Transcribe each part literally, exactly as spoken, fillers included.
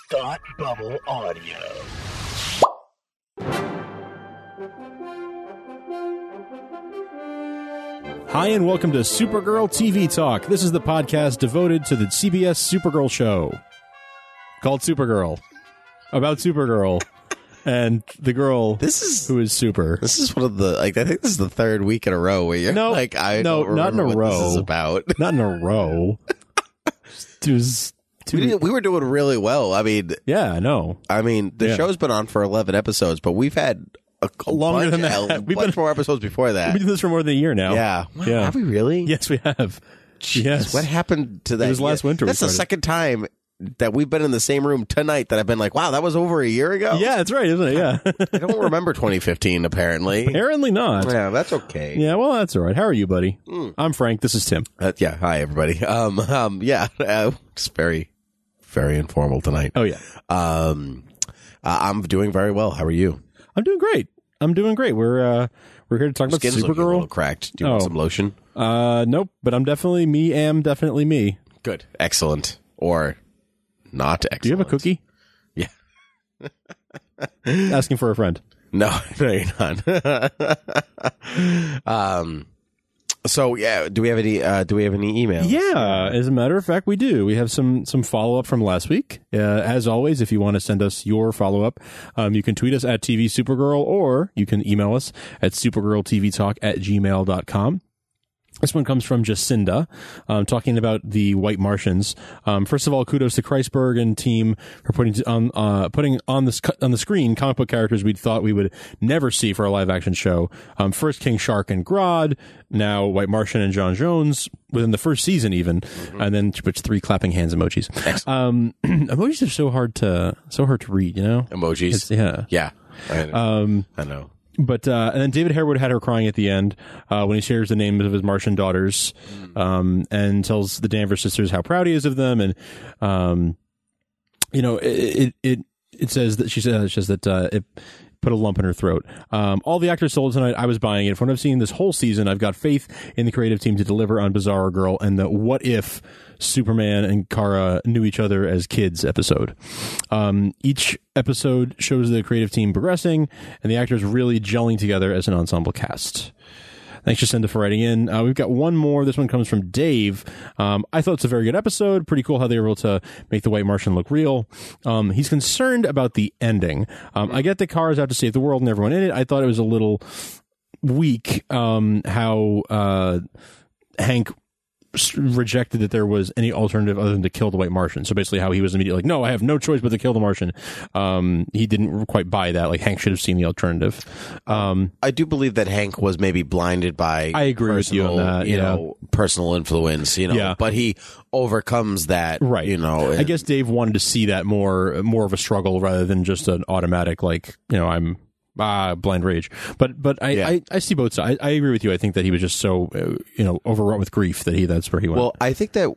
Thought Bubble Audio. Hi, and welcome to Supergirl T V Talk. This is the podcast devoted to the C B S Supergirl show called Supergirl, about Supergirl and the girl This is who is super. this is one of the like I think this is the third week in a row where you're No, like I no, don't not in a remember what row. This is about. Not in a row. It was two, We, did, we were doing really well. I mean, yeah, I know. I mean, the Yeah. show's been on for eleven episodes, but we've had a, a Longer bunch, than that. A We've bunch been- more episodes before that. We've been doing this for more than a year now. Yeah, wow, Yeah. have we really? Yes, we have. Jeez, Yes. what happened to that? It was last winter we That's the started. second time that we've been in the same room tonight that I've been like, wow, that was over a year ago. Yeah, that's right, isn't it? Yeah. I don't remember twenty fifteen. Apparently, Apparently not. yeah, that's okay. Yeah, well, that's all right. How are you, buddy? Mm. I'm Frank. This is Tim. Uh, yeah. Hi, everybody. Um, um, yeah, uh, it's very, very informal tonight. Oh, yeah. Um, uh, I'm doing very well. How are you? I'm doing great. I'm doing great. We're uh, we're here to talk about Skin's looking a little Supergirl. cracked. Do you want Oh. some lotion? Uh, nope. But I'm definitely me. Am definitely me. Good. Excellent. Or not excellent. Do you have a cookie? Yeah. Asking for a friend. No, no, you're not. um, so yeah, do we have any, uh, do we have any emails? Yeah. As a matter of fact, we do. We have some some follow up from last week. Uh, as always, if you want to send us your follow up, um, you can tweet us at T V Supergirl, or you can email us at supergirltvtalk at gmail dot com. This one comes from Jacinda, um, talking about the White Martians. Um, first of all, kudos to Kreisberg and team for putting on uh, putting on the sc- on the screen comic book characters we thought we would never see for a live action show. Um, first King Shark and Grodd, now White Martian and John Jones within the first season, even, mm-hmm. and then she puts three clapping hands emojis. Um, emojis are so hard to so hard to read, you know. Emojis. It's, yeah, Yeah. I know. Um, I know. But uh, and then David Harewood had her crying at the end uh, when he shares the names of his Martian daughters, um, and tells the Danvers sisters how proud he is of them, and um, you know, it it it, it says that she says, she says that uh, it put a lump in her throat. Um, all the actors sold tonight. I was buying it. From what I've seen this whole season, I've got faith in the creative team to deliver on Bizarro Girl and the what if Superman and Kara knew each other as kids episode. Um, each episode shows the creative team progressing and the actors really gelling together as an ensemble cast. Thanks, Jacinda, for writing in. Uh, we've got one more. This one comes from Dave. Um, I thought it's a very good episode. Pretty cool how they were able to make the White Martian look real. Um, he's concerned about the ending. Um, I get that Kara's out to save the world and everyone in it. I thought it was a little weak um, how uh, Hank rejected that there was any alternative other than to kill the White Martian. So basically how he was immediately like, no, I have no choice but to kill the Martian. Um, he didn't quite buy that. Like, Hank should have seen the alternative. Um, I do believe that Hank was maybe blinded by I agree with you on personal, that, you yeah. know, personal influence, you know, Yeah. but he overcomes that, right. you know. I guess Dave wanted to see that more, more of a struggle rather than just an automatic, like, you know, I'm, Ah, blind rage. But but I, Yeah. I, I see both sides. I, I agree with you. I think that he was just so, uh, you know, overwrought with grief that he that's where he went. Well, I think that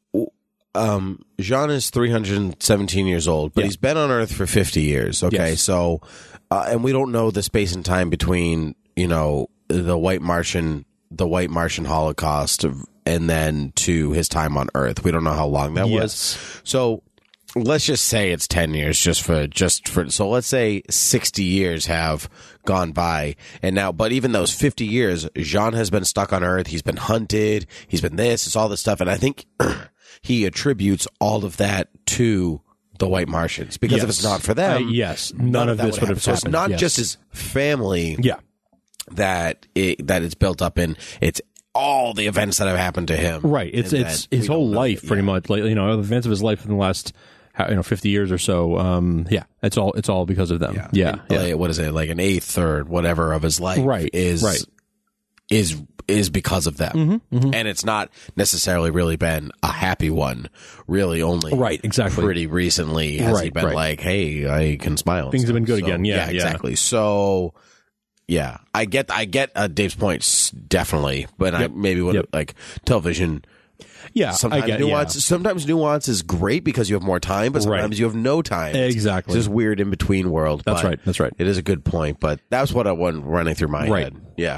um, Jean is three hundred seventeen years old, but Yeah. he's been on Earth for fifty years. Okay, Yes. so uh, and we don't know the space and time between, you know, the White Martian, the White Martian Holocaust, and then to his time on Earth. We don't know how long that Yes. was. So let's just say it's ten years just for just for so let's say sixty years have gone by, and now but even those fifty years, Jean has been stuck on Earth. He's been hunted, he's been this, it's all this stuff, and I think he attributes all of that to the White Martians, because if Yes. it's not for them, I- yes, none of that this would have So it's happened. not Yes. just his family yeah. that it, that it's built up in, it's all the events that have happened to him. Right. It's and it's that his we whole don't know. life, pretty Yeah. much. Like, you know, the events of his life in the last, how- you know, fifty years or so. Um, yeah, it's all it's all because of them. Yeah, yeah. And, like, what is it, like an eighth or whatever of his life? Right, Is right. is is because of them, Mm-hmm, mm-hmm. and it's not necessarily really been a happy one. Really, only Right, exactly. Pretty recently has he Right, been right. like, "Hey, I can smile." and Things have stuff. been good So, again. Yeah, yeah. exactly. So. Yeah, I get, I get uh, Dave's points definitely, but Yep. I maybe would Yep. like television. Yeah, Sometimes I get nuance. yeah. Sometimes nuance is great because you have more time, but Right. sometimes you have no time. It's- Exactly. It's this weird in between world. That's but right. That's right. It is a good point, but that's what I want running through my Right. head. Yeah.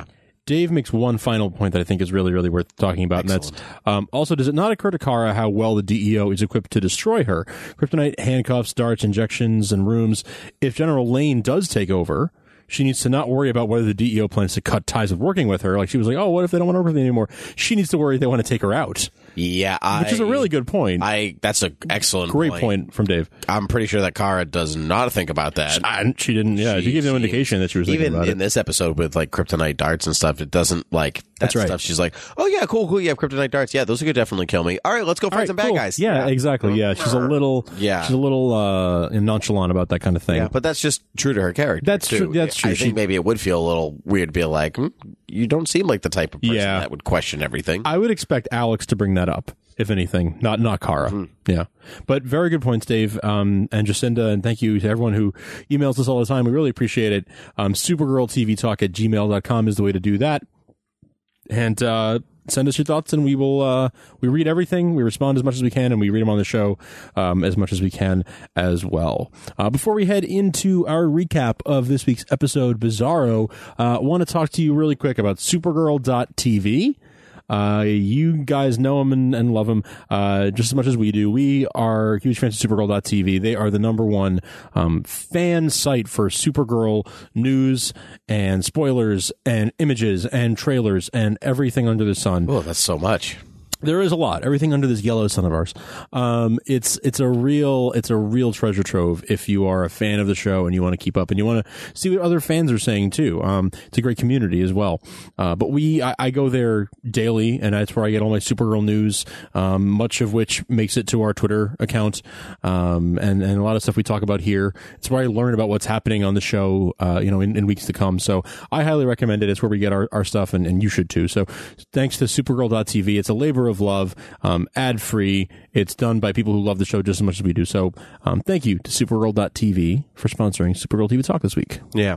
Dave makes one final point that I think is really, really worth talking about, Excellent. and that's um, also, does it not occur to Kara how well the D E O is equipped to destroy her? Kryptonite, handcuffs, darts, injections, and rooms. If General Lane does take over, she needs to not worry about whether the D E O plans to cut ties with working with her. Like, she was like, oh, what if they don't want to work with me anymore? She needs to worry they want to take her out. Yeah, I, Which is a really good point. I that's an excellent, Great point. point from Dave. I'm pretty sure that Kara does not think about that. I, she didn't. Yeah, She- she gave no she- indication that she was thinking Even about in it. this episode with like kryptonite darts and stuff, it doesn't like that That's right. stuff. She's like, oh yeah, cool, cool. You have kryptonite darts. Yeah, those could definitely kill me. All right, let's go fight All right, some bad cool. guys. Yeah, exactly. Yeah, she's a little. Yeah. she's a little uh, nonchalant about that kind of thing. Yeah, but that's just true to her character. That's too. true- that's true. I She- think maybe it would feel a little weird to be like, hmm, you don't seem like the type of person Yeah. that would question everything. I would expect Alex to bring that up, if anything, not not Kara. Mm-hmm. Yeah, but very good points, Dave, um, and Jacinda, and thank you to everyone who emails us all the time. We really appreciate it. Um, Supergirl T V Talk at gmail dot com is the way to do that, and uh, send us your thoughts, and we will uh, we read everything. We respond as much as we can, and we read them on the show um, as much as we can as well. Uh, before we head into our recap of this week's episode, Bizarro, uh, I want to talk to you really quick about Supergirl dot T V. Uh, you guys know them and, and love them uh, just as much as we do. We are huge fans of Supergirl dot T V. They are the number one um, fan site for Supergirl news and spoilers and images and trailers and everything under the sun. Oh, that's so much. There is a lot. Everything under this yellow sun of ours. Um, it's it's a real it's a real treasure trove if you are a fan of the show and you want to keep up and you want to see what other fans are saying too. Um, it's a great community as well. Uh, but we I, I go there daily, and that's where I get all my Supergirl news. Um, much of which makes it to our Twitter account, um, and and a lot of stuff we talk about here. It's where I learn about what's happening on the show. Uh, you know, in, in weeks to come. So I highly recommend it. It's where we get our, our stuff, and, and you should too. So thanks to Supergirl dot T V. It's a labor of love, um, ad free. It's done by people who love the show just as much as we do. So, um, thank you to Supergirl dot T V for sponsoring Supergirl T V Talk this week. Yeah.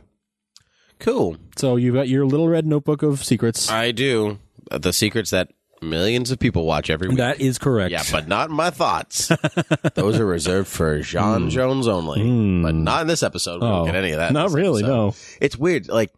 Cool. So you've got your little red notebook of secrets. I do. The secrets that millions of people watch every week. That is correct. Yeah, but not my thoughts. Those are reserved for John Mm. Jones only. Mm. But not in this episode. We Oh, don't get any of that. in not this really, episode. no. It's weird. Like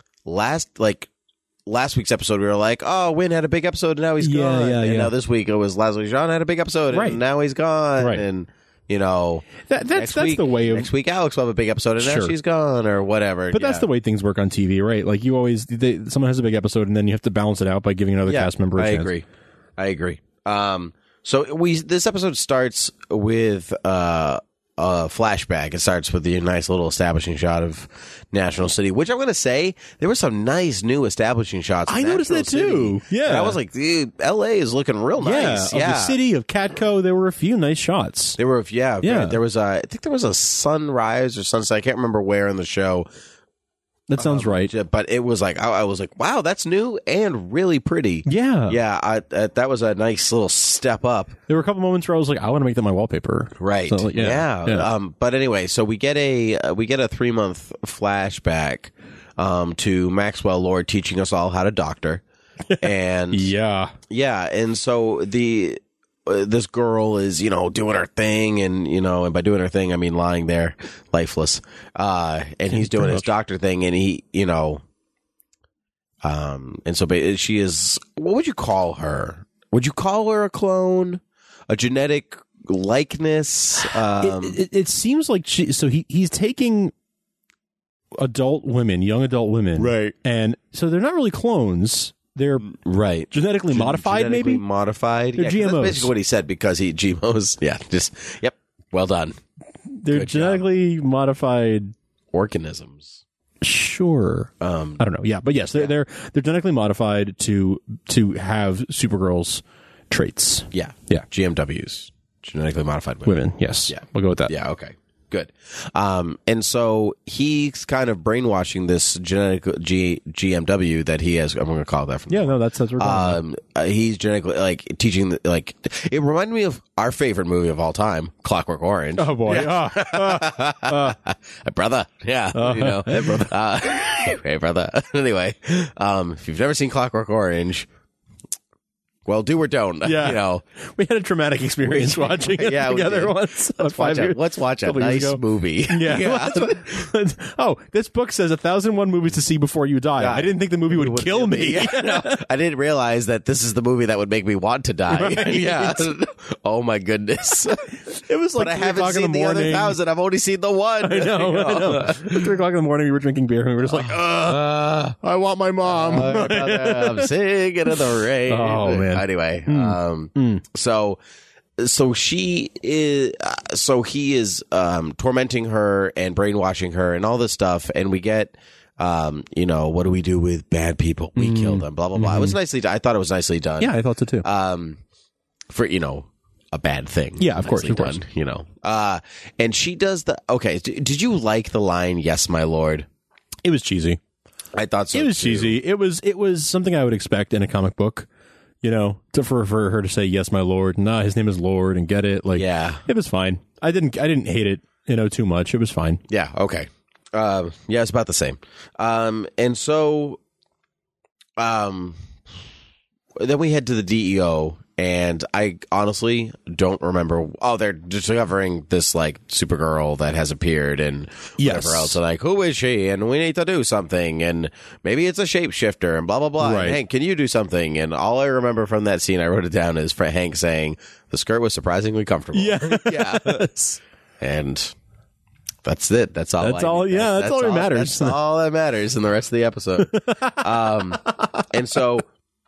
last like last week's episode we were like, oh, Wynn had a big episode and now he's Yeah, gone. yeah, and yeah. now this week it was Leslie Jean had a big episode and Right. now he's gone. Right. And you know, That, that's next that's week, the way of. next week Alex will have a big episode and Sure. now she's gone or whatever. But that's Yeah. the way things work on T V, right? Like you always, they, someone has a big episode, and then you have to balance it out by giving another Yeah, cast member a I chance. agree. I agree. Um, so we this episode starts with uh, a flashback. It starts with the nice little establishing shot of National City, which I'm going to say there were some nice new establishing shots. Of I noticed National that too. City. Yeah. And I was like, dude, L A is looking real nice. Yeah, Yeah, of the city of Catco, there were a few nice shots. There were, yeah, Yeah. There was a, I think there was a sunrise or sunset. I can't remember where in the show. That sounds right. But it was like, I, I was like, wow, that's new and really pretty. Yeah, Yeah, I, uh, that was a nice little step up. There were a couple moments where I was like, I want to make that my wallpaper. Right. So, like, yeah. yeah. Yeah. Um, but anyway, so we get a uh, we get a three month flashback um, to Maxwell Lord teaching us all how to doctor, and Yeah. yeah, and so the uh, this girl is you know doing her thing, and you know, and by doing her thing, I mean lying there lifeless, uh, and he's doing pretty his much. doctor thing, and he you know, um, and so ba- she is. What would you call her? Would you call her a clone? A genetic likeness? Um, it, it, it seems like she, so he he's taking adult women, young adult women, Right. and so they're not really clones. They're right. genetically Gen- modified, genetically maybe. modified. They're yeah, 'cause G M Os. That's basically what he said because he G M Os. Yeah, just yep. Well done. They're Good job. genetically modified. Organisms. Sure. Um, I don't know. Yeah, but yes, they're they're they're genetically modified to to have Supergirl's traits. yeah, Yeah. G M Ws, genetically modified women. Women. Yes. Yeah. We'll go with that. Yeah. Okay. Good. Um, and so he's kind of brainwashing this genetic G, GMW that he has. I'm going to call it that from Yeah. No, that's that's what we're going with. Um, uh, he's genetically like teaching. The, like it reminded me of our favorite movie of all time, Clockwork Orange. Oh boy. Ah, ah, ah. Hey, brother. Yeah. You know. Hey, brother. Uh, hey, brother. Anyway, um, if you've never seen Clockwork Orange, Well, do or don't. Yeah. You know, we had a traumatic experience watching it Yeah, we together did. once. let's five watch, a, years, let's watch a couple years nice ago. movie. Yeah. yeah. Let's- let's- oh, this book says a thousand one movies to see before you die. Yeah. I didn't think the movie would kill me. Yeah, no, I didn't realize that this is the movie that would make me want to die. Right. Yeah. Oh my goodness. It was like But I three haven't o'clock in seen the the other morning. thousand. I've only seen the one. I know, I know. At three o'clock in the morning, we were drinking beer, and we were just like, Uh, I want my mom. I'm singing in the rain. Oh, man. Anyway, um, so so she is uh, so he is um, tormenting her and brainwashing her and all this stuff, and we get. Um, you know, what do we do with bad people? We kill them. Blah blah blah. It was nicely. done. I thought it was nicely done. Yeah, I thought so too. Um, for you know, a bad thing. Yeah, of course, Nicely of course. done, you know. Uh, and she does the okay. D- did you like the line? Yes, my lord. It was cheesy. I thought so. It was too. cheesy. It was it was something I would expect in a comic book. You know, to for, for her to say yes, my lord. Nah, his name is Lord, and get it. Like, Yeah. it was fine. I didn't I didn't hate it. You know, too much. It was fine. Yeah. Okay. Uh, yeah, it's about the same. Um, and so, um, then we head to the D E O, and I honestly don't remember. Oh, they're discovering this like Supergirl that has appeared, and Yes. whatever else. So like, who is she? And we need to do something, and maybe it's a shapeshifter, and blah blah blah. Right. And, Hank, can you do something? And all I remember from that scene, I wrote it down, is for Hank saying the skirt was surprisingly comfortable. Yeah. yeah. And that's it. That's all. That's I all- need. yeah, that's all that matters. That's all that matters in the rest of the episode. um, and so,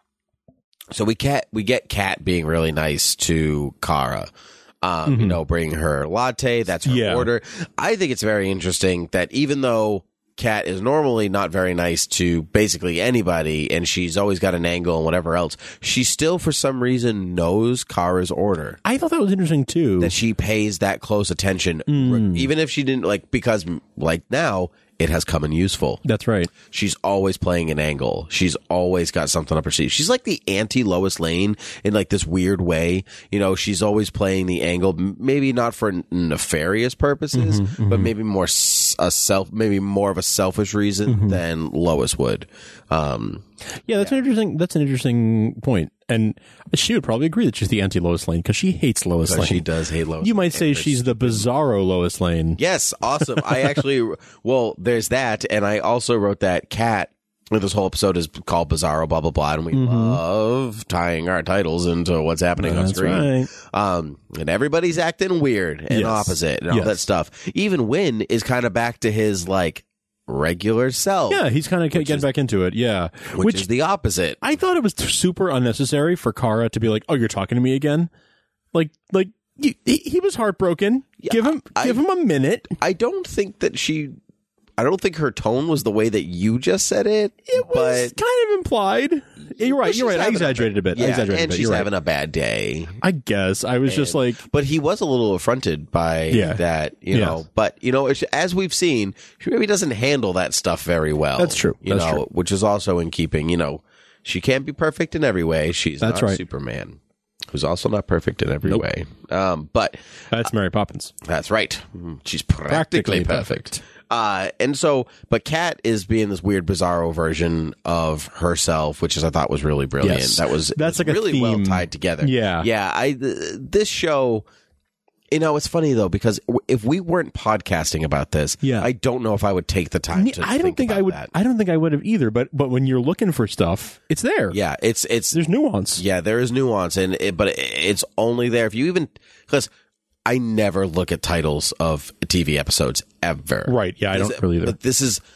so we cat we get Kat being really nice to Kara. Um, you know, bring her latte. That's her Yeah. order. I think it's very interesting that even though Kat is normally not very nice to basically anybody, and she's always got an angle and whatever else, she still, for some reason, knows Kara's order. I thought that was interesting too. That she pays that close attention, Mm. even if she didn't like, because like now it has come in useful. That's right. She's always playing an angle. She's always got something up her sleeve. She's like the anti Lois Lane in like this weird way. You know, she's always playing the angle, m- maybe not for n- nefarious purposes, Mm-hmm, but maybe more s- a self, maybe more of a selfish reason Mm-hmm. than Lois would. Um, Yeah, that's an interesting. That's an interesting point, and she would probably agree that she's the anti Lois Lane because she hates Lois but Lane. she does hate Lois. You might say Lane. she's the bizarro Lois Lane. Yes, awesome. I actually, well, there's that, and I also wrote that Kat. This whole episode is called Bizarro, blah blah blah, and we love tying our titles into what's happening on That's screen. right. Um, and everybody's acting weird and Yes. opposite and all Yes. that stuff. Even Win is kind of back to his like regular self, Yeah, he's kind of getting is- back into it. Yeah, which, is the opposite. I thought it was t- super unnecessary for Kara to be like, "Oh, you're talking to me again." Like, like he, he was heartbroken. give him, I- give him a minute. I don't think that she. I don't think her tone was the way that you just said it. It was but kind of implied. You're right. she's You're right. I having a- exaggerated a bit. I yeah, exaggerated and a bit. she's You're right. having a bad day. I guess I was just like, But he was a little affronted by Yeah. that, you Yeah. know. But you know, it's- as we've seen, she maybe doesn't handle that stuff very well. That's true. You That's know, true. which is also in keeping. You know, she can't be perfect in every way. She's That's not right. Superman, who's also not perfect in every Nope. way. Um, but that's Mary Poppins. that's right. She's practically, Practically perfect. perfect. Uh, and so, but Kat is being this weird, bizarro version of herself, which is I thought was really brilliant. Yes. That was That's it was like a really well theme. tied together. Yeah. yeah. I th- this show, you know, it's funny though because w- if we weren't podcasting about this, Yeah. I don't know if I would take the time to. I don't think I about would. That. I don't think I would have either. But but when you're looking for stuff, it's there. Yeah, it's it's There's nuance. yeah, there is nuance, and it, but it, it's only there if you even because. I never look at titles of T V episodes ever. Right. Yeah, I This- don't really either. But this is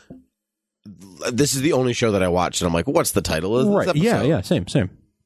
this is the only show that I watched, and I'm like, what's the title of this Right. episode? Yeah. Yeah. Same. Same.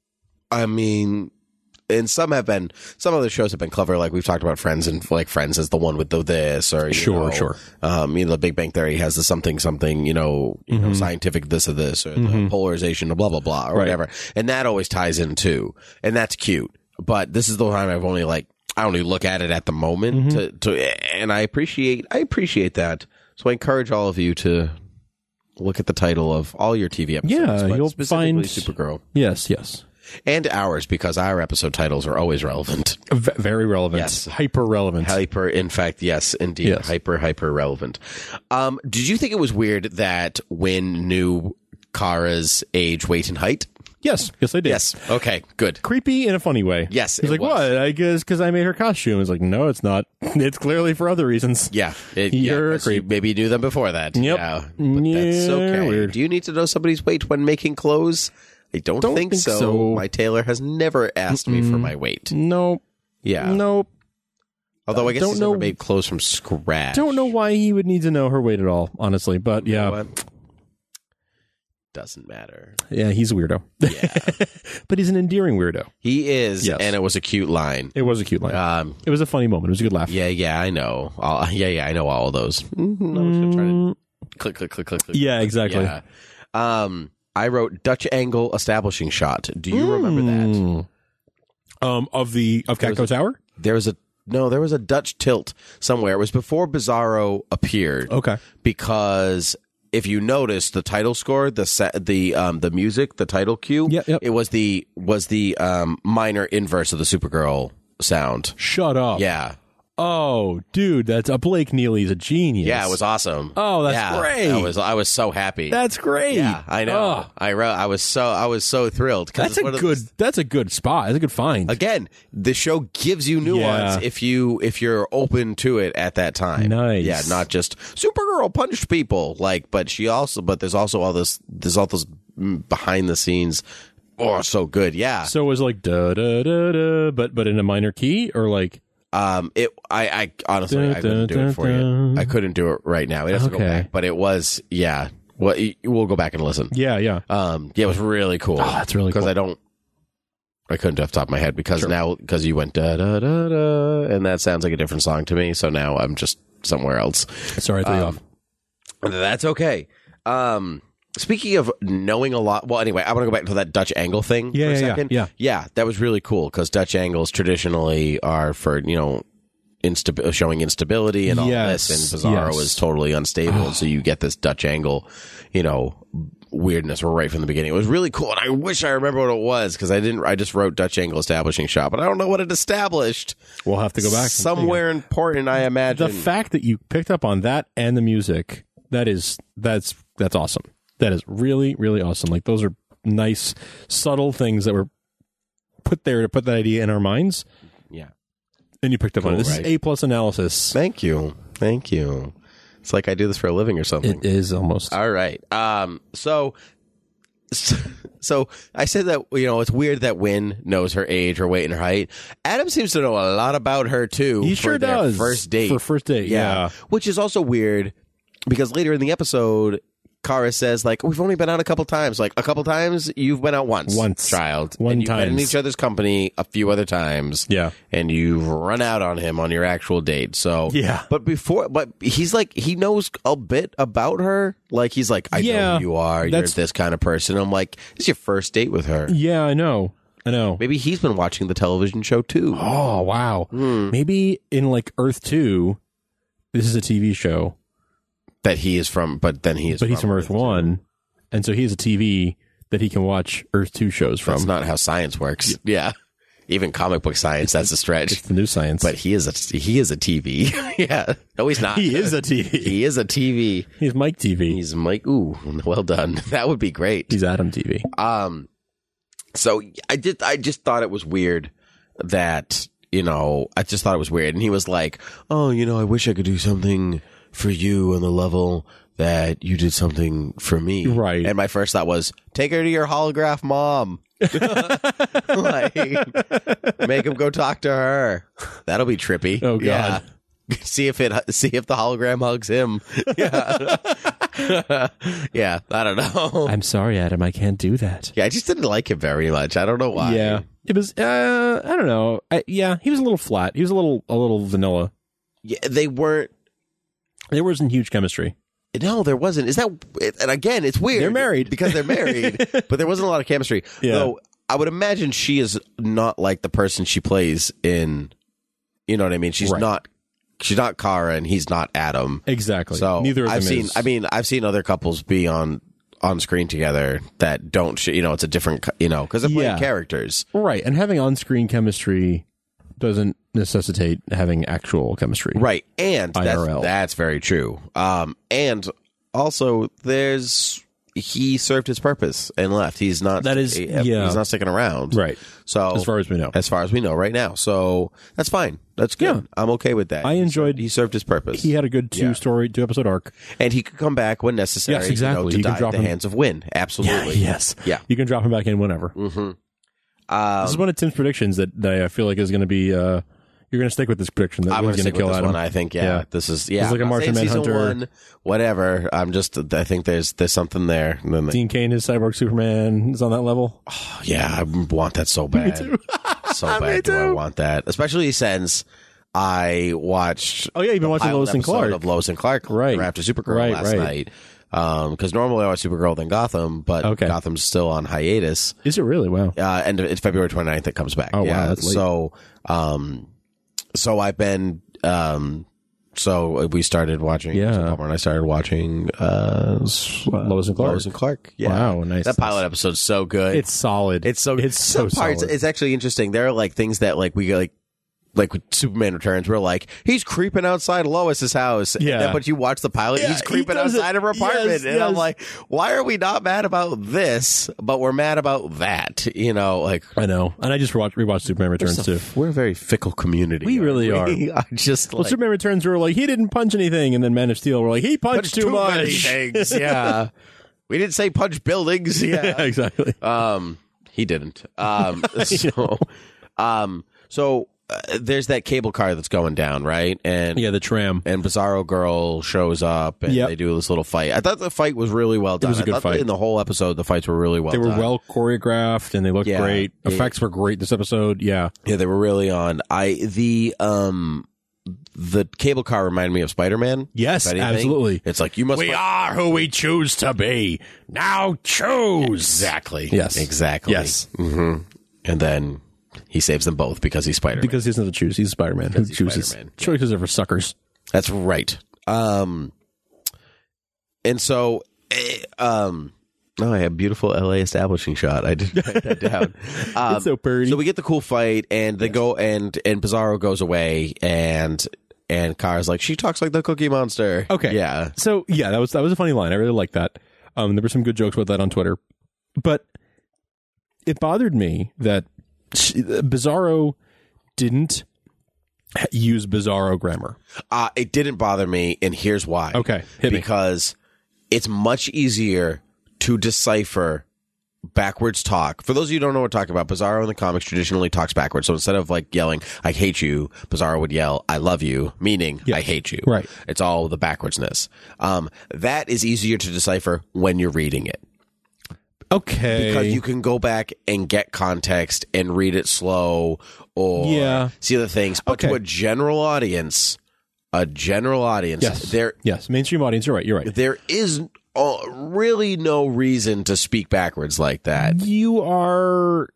I mean, and some have been, some other shows have been clever. Like we've talked about Friends, and like Friends is the one with the this, or you Sure, know, sure. Um, you know, the Big Bang Theory has the something something, you know, you know, scientific this or this, or the polarization of blah blah blah, or Mm-hmm. Right. whatever, and that always ties in too, and that's cute. But this is the time I've only like I only look at it at the moment Mm-hmm. to, to, and I appreciate I appreciate that. So I encourage all of you to look at the title of all your T V episodes. Yeah, but you'll specifically find- Supergirl. Yes. Yes. And ours, because our episode titles are always relevant. V- very relevant. Yes. Hyper relevant. Hyper, in fact, yes, indeed. Yes. Hyper, hyper relevant. Um, did you think it was weird that Wynn knew Kara's age, weight, and height? Yes, yes, I did. Yes. Okay. Good. Creepy in a funny way. Yes, He's it like, was. what? I guess because I made her costume. It's like, no, it's not. It's clearly for other reasons. Yeah. It, You're yeah, a 'cause you creep. maybe knew them before that. Yep. Yeah. But that's Yeah, okay. weird. Do you need to know somebody's weight when making clothes? I don't, Don't think, think so. so. My tailor has never asked me for my weight. Nope. Yeah. Nope. Although I guess Don't he's know- never made clothes from scratch. Don't know why he would need to know her weight at all, honestly. But You know yeah, what? Doesn't matter. yeah, he's a weirdo. Yeah. But he's an endearing weirdo. He is, Yes. and it was a cute line. It was a cute line. Um, It was a funny moment. It was a good laugh. yeah, yeah, I know. All, yeah, yeah, I know all of those. Mm-hmm. I was just trying to click, click, click, click, click. Yeah, exactly. Yeah. Um, I wrote Dutch angle establishing shot. Do you remember that? Mm. Um, of the of There was Catco a- Tower. There was a no, there was a Dutch tilt somewhere. It was before Bizarro appeared. Okay. Because if you notice the title score, the set, the um the music, the title cue, Yep, yep. it was the was the um minor inverse of the Supergirl sound. Shut up. Yeah. Oh, dude, that's a Blake Neely's a genius. Yeah, it was awesome. Oh, that's yeah, great. I was I was so happy. That's great. yeah, I know. Oh, I wrote I was so I was so thrilled. 'cause that's it's a one of good. those- That's a good spot. That's a good find. Again, the show gives you nuance Yeah. if you if you're open to it at that time. Nice. Yeah, not just Supergirl punched people like, but she also but there's also all this there's all this mm, behind the scenes. Oh, so good. Yeah. So it was like da da da da, but but in a minor key or like. Um. It. I. I honestly, Dun, I couldn't dun, do it for dun, you. dun. I couldn't do it right now. It has to go Okay. back. But it was. Yeah. Well, y- we'll go back and listen. Yeah, yeah. Um. Yeah. It was really cool. Oh, that's really because cool. I don't. I couldn't do it off the top of my head because Sure. now because you went da da da da and that sounds like a different song to me. So now I'm just somewhere else. Sorry, I threw you Um, off. That's okay. Um. Speaking of knowing a lot, well, anyway, I want to go back to that Dutch angle thing Yeah, for a yeah, yeah, second. yeah. yeah, that was really cool because Dutch angles traditionally are for you know instab- showing instability and all Yes, this, and Bizarro yes. is totally unstable, so you get this Dutch angle, you know, weirdness right from the beginning. It was really cool, and I wish I remember what it was because I didn't. I just wrote Dutch angle establishing shot, but I don't know what it established. We'll have to go back and Somewhere important, I The imagine. fact that you picked up on that and the music, that is that's that's awesome. That is really really awesome. Like those are nice subtle things that were put there to put that idea in our minds, yeah. and you picked up on it. Cool, This right? is A plus analysis. Thank you. Thank you. It's like I do this for a living or something. It is almost. All right. Um, so, so I said that, you know, it's weird that Wynn knows her age, her weight, and her height. Adam seems to know a lot about her, too. He for sure their does. First date. For first date, yeah. Which is also weird because later in the episode, Kara says, like, we've only been out a couple times. Like, a couple times, you've been out once. Once. Child. One and you've been in times. each other's company a few other times. Yeah. And you've run out on him on your actual date. So, Yeah. But before, but he's like, he knows a bit about her. Like, he's like, I know Yeah. who you are. You're That's- this kind of person. I'm like, this is your first date with her. Yeah, I know. I know. Maybe he's been watching the television show too. Oh wow. Hmm. Maybe in like Earth two, this is a T V show, That he is from, but then he is but he's from Earth one, and so he has a T V that he can watch Earth two shows from. That's not how science works. Yeah. Even comic book science, that's a It's stretch. the new science. But he is a he is a T V. Yeah. No, he's not. he is a T V. He is a T V. He's Mike T V. He's Mike. Ooh, well done. That would be great. He's Adam T V. Um, so I did. I just thought it was weird that you know. I just thought it was weird, and he was like, "Oh, you know, I wish I could do something for you on the level that you did something for me." Right. And my first thought was, take her to your holograph mom. Like, make him go talk to her. That'll be trippy. Oh, God. Yeah. See if it. See if the hologram hugs him. Yeah. Yeah. I don't know. I'm sorry, Adam. I can't do that. Yeah, I just didn't like him very much. I don't know why. Yeah, it was. Uh, I don't know. I, yeah, he was a little flat. He was a little, a little vanilla. Yeah, they weren't. There wasn't huge chemistry. No, there wasn't. Is that? And again, it's weird. They're married. because they're married, but there wasn't a lot of chemistry. Yeah. Though I would imagine she is not like the person she plays in. You know what I mean? She's Right. not. She's not Kara, and he's not Adam. Exactly. So neither of I've them seen. is. I mean, I've seen other couples be on on screen together that don't. sh- You know, it's a different. co- You know, because they're playing Yeah. characters. right. And having on-screen chemistry doesn't necessitate having actual chemistry. Right. And I R L. that's, that's very true. Um, and also there's he served his purpose and left. He's not. That is- he- yeah. He's not sticking around. Right. So As far as we know. as far as we know right now, so that's fine. That's good. Yeah. I'm okay with that. I He enjoyed- served- He served his purpose. He had a good two Yeah. story, two episode arc. and he could come back when necessary. Yes, exactly. You know, to He could die at drop the him- hands of Wynn. Absolutely. yes. Yeah. You can drop him back in whenever. Mm-hmm. This is one of Tim's predictions that, that I feel like is going to be. Uh, you're going to stick with this prediction that I'm going Wynn's to going stick to with kill this Adam. one. I think, yeah, Yeah. this is, yeah. He's like I'm a not Martian saying season Manhunter. one, whatever. I'm just, I think there's there's something there. And then, Dean Cain is Cyborg Superman is on that level. yeah, I want that so bad. too. So bad do I want that. Especially since I watched Oh yeah, you've been watching pilot Lois and episode Clark. of Lois and Clark Right. after Supergirl Right, last right. night. Because normally I watch Supergirl then Gotham, but Okay. Gotham's still on hiatus. Is it really? Wow. Uh, and it's February twenty-ninth it comes back. Oh, wow, yeah. that's late. So, um, so I've been, um, so we started watching, Yeah. so Palmer and I started watching, uh, s- Lois and Clark. Lois and Clark. Yeah. Wow, nice. That pilot episode's so good. It's solid. It's so it's so some parts. solid. It's actually interesting. There are like things that like we like. Like with Superman Returns, we're like, he's creeping outside Lois's house. And Yeah. then, but you watch the pilot, Yeah, he's he creeping does it. outside of her apartment. Yes, and I'm yes. like, why are we not mad about this, but we're mad about that? You know, like, I know, and I just rewatched, rewatched Superman Returns too. we're a very fickle community. We really are. I just Well, like, Superman Returns were like he didn't punch anything, and then Man of Steel were like he punched, punch too, many much. things. Yeah. We didn't say punch buildings. yeah, Yeah. exactly. Um, he didn't. Um, so, um, so uh, there's that cable car that's going down, right? And Yeah, the tram. and Bizarro Girl shows up, and Yep. they do this little fight. I thought the fight was really well done. was a I good thought fight. in the whole episode, the fights were really well They were done. well choreographed and they looked Yeah. great. Yeah. Effects were great this episode. Yeah, Yeah, they were really on. I the um the cable car reminded me of Spider-Man. Yes, if anything. absolutely. It's like you must. we are who we choose to be. Now choose. exactly. Yes. exactly. Yes. hmm And then he saves them both because he's Spider-Man. Because he doesn't have to choose. He's Spider Man. Who he's chooses? Spider-Man. Yeah. Choices are for suckers. That's right. Um, and so, eh, um, oh, I have a beautiful L A establishing shot. I did write that down. Um, It's so pretty. So we get the cool fight, and they go, and and Bizarro goes away, and and Kara's like, she talks like the Cookie Monster. Okay. yeah, So yeah, that was that was a funny line. I really liked that. Um, there were some good jokes about that on Twitter, but it bothered me that she, Bizarro didn't h- use Bizarro grammar. uh, it didn't bother me, and here's why. Okay, hit me. because it's much easier to decipher backwards talk. For those of you who don't know what we're talking about, Bizarro in the comics traditionally talks backwards. So instead of like yelling, I hate you, Bizarro would yell, I love you, meaning I hate you. Right. It's all the backwardsness. Um, that is easier to decipher when you're reading it. Okay, Because you can go back and get context and read it slow or Yeah. see other things. But Okay. to a general audience, a general audience, yes, there yes, mainstream audience. You're right. You're right. there is uh, really no reason to speak backwards like that. You are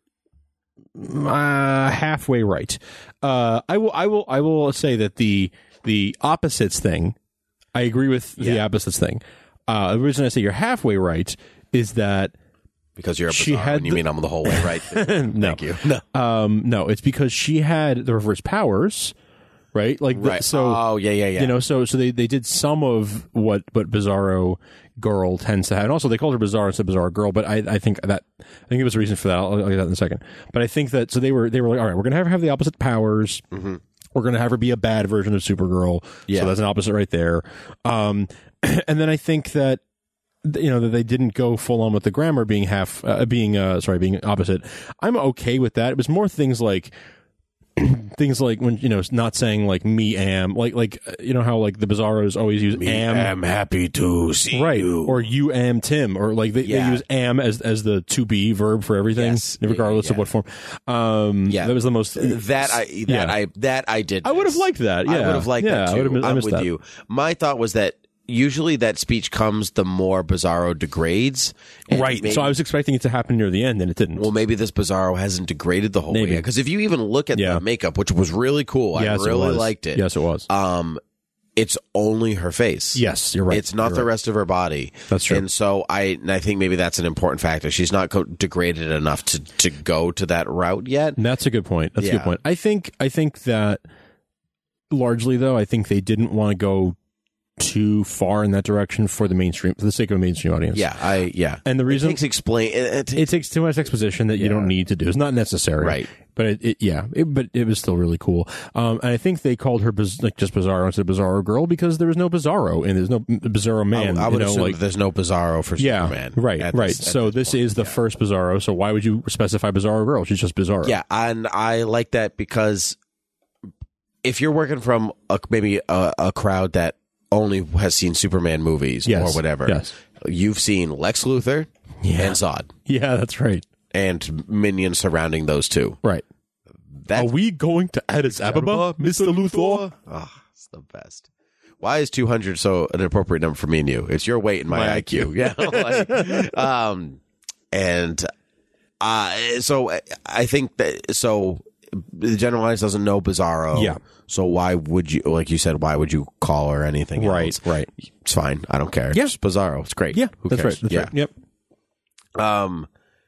uh, halfway right. Uh, I will. I will. I will say that the the opposites thing. I agree with the Yeah. opposites thing. Uh, the reason I say you're halfway right is that Because you're a She bizarre had and you the- mean I'm the whole way right. no, Thank you. No. um, no, it's because she had the reverse powers, right? Like, the- Right. so oh, yeah, yeah, yeah. you know, so so they, they did some of what what Bizarro Girl tends to have, and also they called her Bizarro instead of Bizarro Girl. But I, I think that I think it was a reason for that. I'll, I'll get that in a second. But I think that so they were they were like, all right, we're gonna have her have the opposite powers. Mm-hmm. We're gonna have her be a bad version of Supergirl. Yeah. So that's an opposite right there. Um, and then I think that you know that they didn't go full on with the grammar being half uh, being uh sorry being opposite. I'm okay with that. It was more things like things like when you know not saying like me am like like uh, you know how like the Bizarros always use am I'm happy to see right you. or you am Tim or like they, Yeah. they use am as as the to be verb for everything Yes. regardless Yeah, of what form. Um, Yeah. that was the most that I that yeah. I that I did. I would have miss. liked that. Yeah, I would have liked yeah, that I too. would have. I I'm missed with that. you. My thought was that usually that speech comes the more Bizarro degrades. And Right. maybe- So I was expecting it to happen near the end, and it didn't. well, maybe this Bizarro hasn't degraded the whole Maybe. way. Because if you even look at Yeah. the makeup, which was really cool, yes, I really it was. liked it. Yes, it was. Um, it's only her face. yes, you're right. It's not You're the right. rest of her body. That's true. And so I, and I think maybe that's an important factor. She's not co- degraded enough to, to go to that route yet. That's a good point. That's a Yeah. good point. I think I think that largely though, I think they didn't want to go too far in that direction for the mainstream, for the sake of a mainstream audience. Yeah, I yeah. And the reason it takes explain it, it, it takes too much exposition that you Yeah. don't need to do. It's not necessary, Right. But it, it yeah, it, but it was still really cool. Um, and I think they called her biz- like just Bizarro instead of Bizarro Girl because there was no Bizarro and there's no Bizarro Man. I, I would you know, assume like that there's no Bizarro for yeah, Superman. right, at right. this- at so this, point. is the first Bizarro. So why would you specify Bizarro Girl? She's just Bizarro. Yeah, and I like that because if you're working from a, maybe a, a crowd that only has seen Superman movies Yes, or whatever, yes. you've seen Lex Luthor Yeah. and Zod yeah, that's right, and minions surrounding those two. right. That, Are we going to Addis Ababa, Mister Luthor? Oh, it's the best. Why is two hundred so an appropriate number for me and you? It's your weight and my, My I Q. Yeah. Like, um, and uh, so I think that so the general audience doesn't know Bizarro. Yeah. So why would you, like you said, why would you call her anything Right, else? right. It's fine. I don't care. Yeah. It's Bizarro. It's great. Yeah, Who that's cares? right. That's yeah. right. Yep. Um,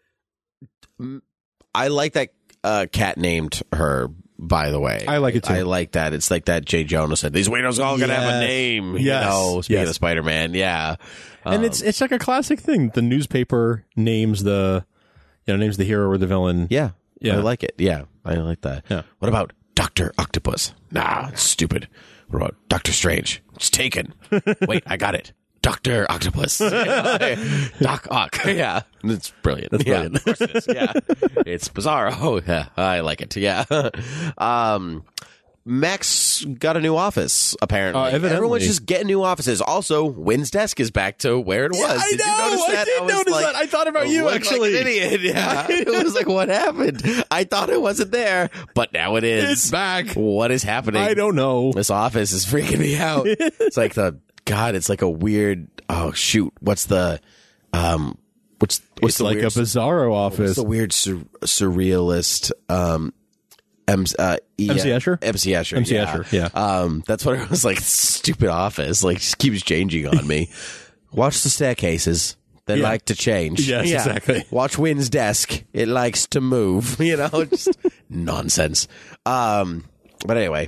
I like that uh, cat named her. By the way, I like it too. I like that. It's like that Jay Jonah said. These weirdos all gonna have a Yes. name. You Yes. know, speaking Yes. of Spider Man, yeah. And Um, it's it's like a classic thing. The newspaper names the you know names the hero or the villain. yeah, Yeah. I like it. Yeah, I like that. Yeah. What about Doctor Octopus? Nah, it's stupid. What about Doctor Strange? It's taken. Wait, I got it. Doctor Octopus. Doc Ock. Yeah. It's brilliant. That's Yeah, brilliant. of course it is. Yeah. It's Bizarro. Oh, yeah. I like it. Yeah. Um, Max got a new office, apparently. Uh, evidently. Everyone's just getting new offices. Also, Wynn's desk is back to where it was. I did know, you notice I that? did was notice like, that. I thought about you, looked actually. Like an idiot. Yeah. It was like, what happened? I thought it wasn't there, but now it is. It's back. What is happening? I don't know. This office is freaking me out. It's like the God. It's like a weird. Oh shoot! What's the um? What's what's It's the like weird, a Bizarro What's office. the weird sur- surrealist um? M- uh, e- M C Escher? M C Escher. M C yeah. Escher, yeah. Um, that's what it was like. Stupid office. Like just keeps changing on me. Watch the staircases. They Yeah. like to change. Yes, exactly. Watch Wynn's desk. It likes to move. You know, just nonsense. Um, but anyway,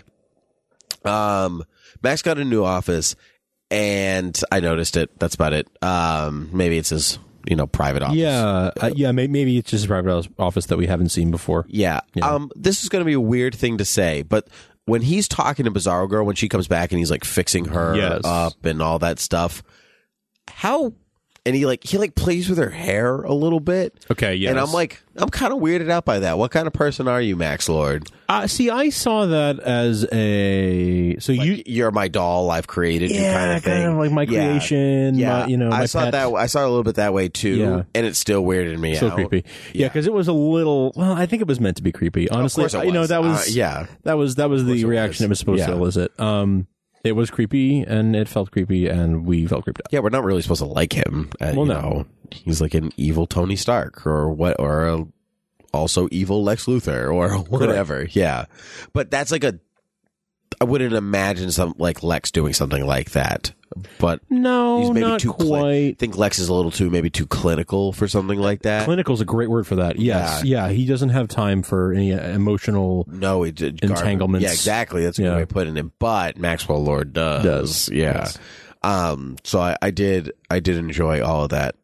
um, Max got a new office, and I noticed it. That's about it. Um, maybe it's his, you know, private office. Yeah, uh, yeah. Maybe, maybe it's just a private office that we haven't seen before. Yeah. Um, this is going to be a weird thing to say, but when he's talking to Bizarro Girl, when she comes back and he's like fixing her Yes. up and all that stuff, how, and he like, he like plays with her hair a little bit. Okay, yes. And I'm like, I'm kind of weirded out by that. What kind of person are you, Max Lord? Uh, see, I saw that as a so you. You're my doll. I've created you Yeah, kind of thing. kind of like my Yeah. creation. Yeah, my, you know, I my saw pet. that. I saw it a little bit that way too, Yeah. and it still weirded me So out. creepy. Yeah, because it was a little. Well, I think it was meant to be creepy. Honestly, course it you know was. that was. Uh, yeah. that was that was the it reaction was. it was supposed to Yeah. elicit. Um, it was creepy and it felt creepy and we felt creeped out. Yeah, we're not really supposed to like him. Uh, Well, you no. know, he's like an evil Tony Stark or what, or a, also evil Lex Luthor or whatever. Yeah, but that's like a. I wouldn't imagine some like Lex doing something like that. But No, he's maybe not too cli- quite. I think Lex is a little too maybe too clinical for something like that. Clinical's a great word for that. Yes, yeah. He doesn't have time for any uh, emotional. No, he did Entanglements. Yeah, exactly. That's a Yeah. good way of putting it. But Maxwell Lord does. Does. Yeah. Yes. Um. So I, I did. I did enjoy all of that.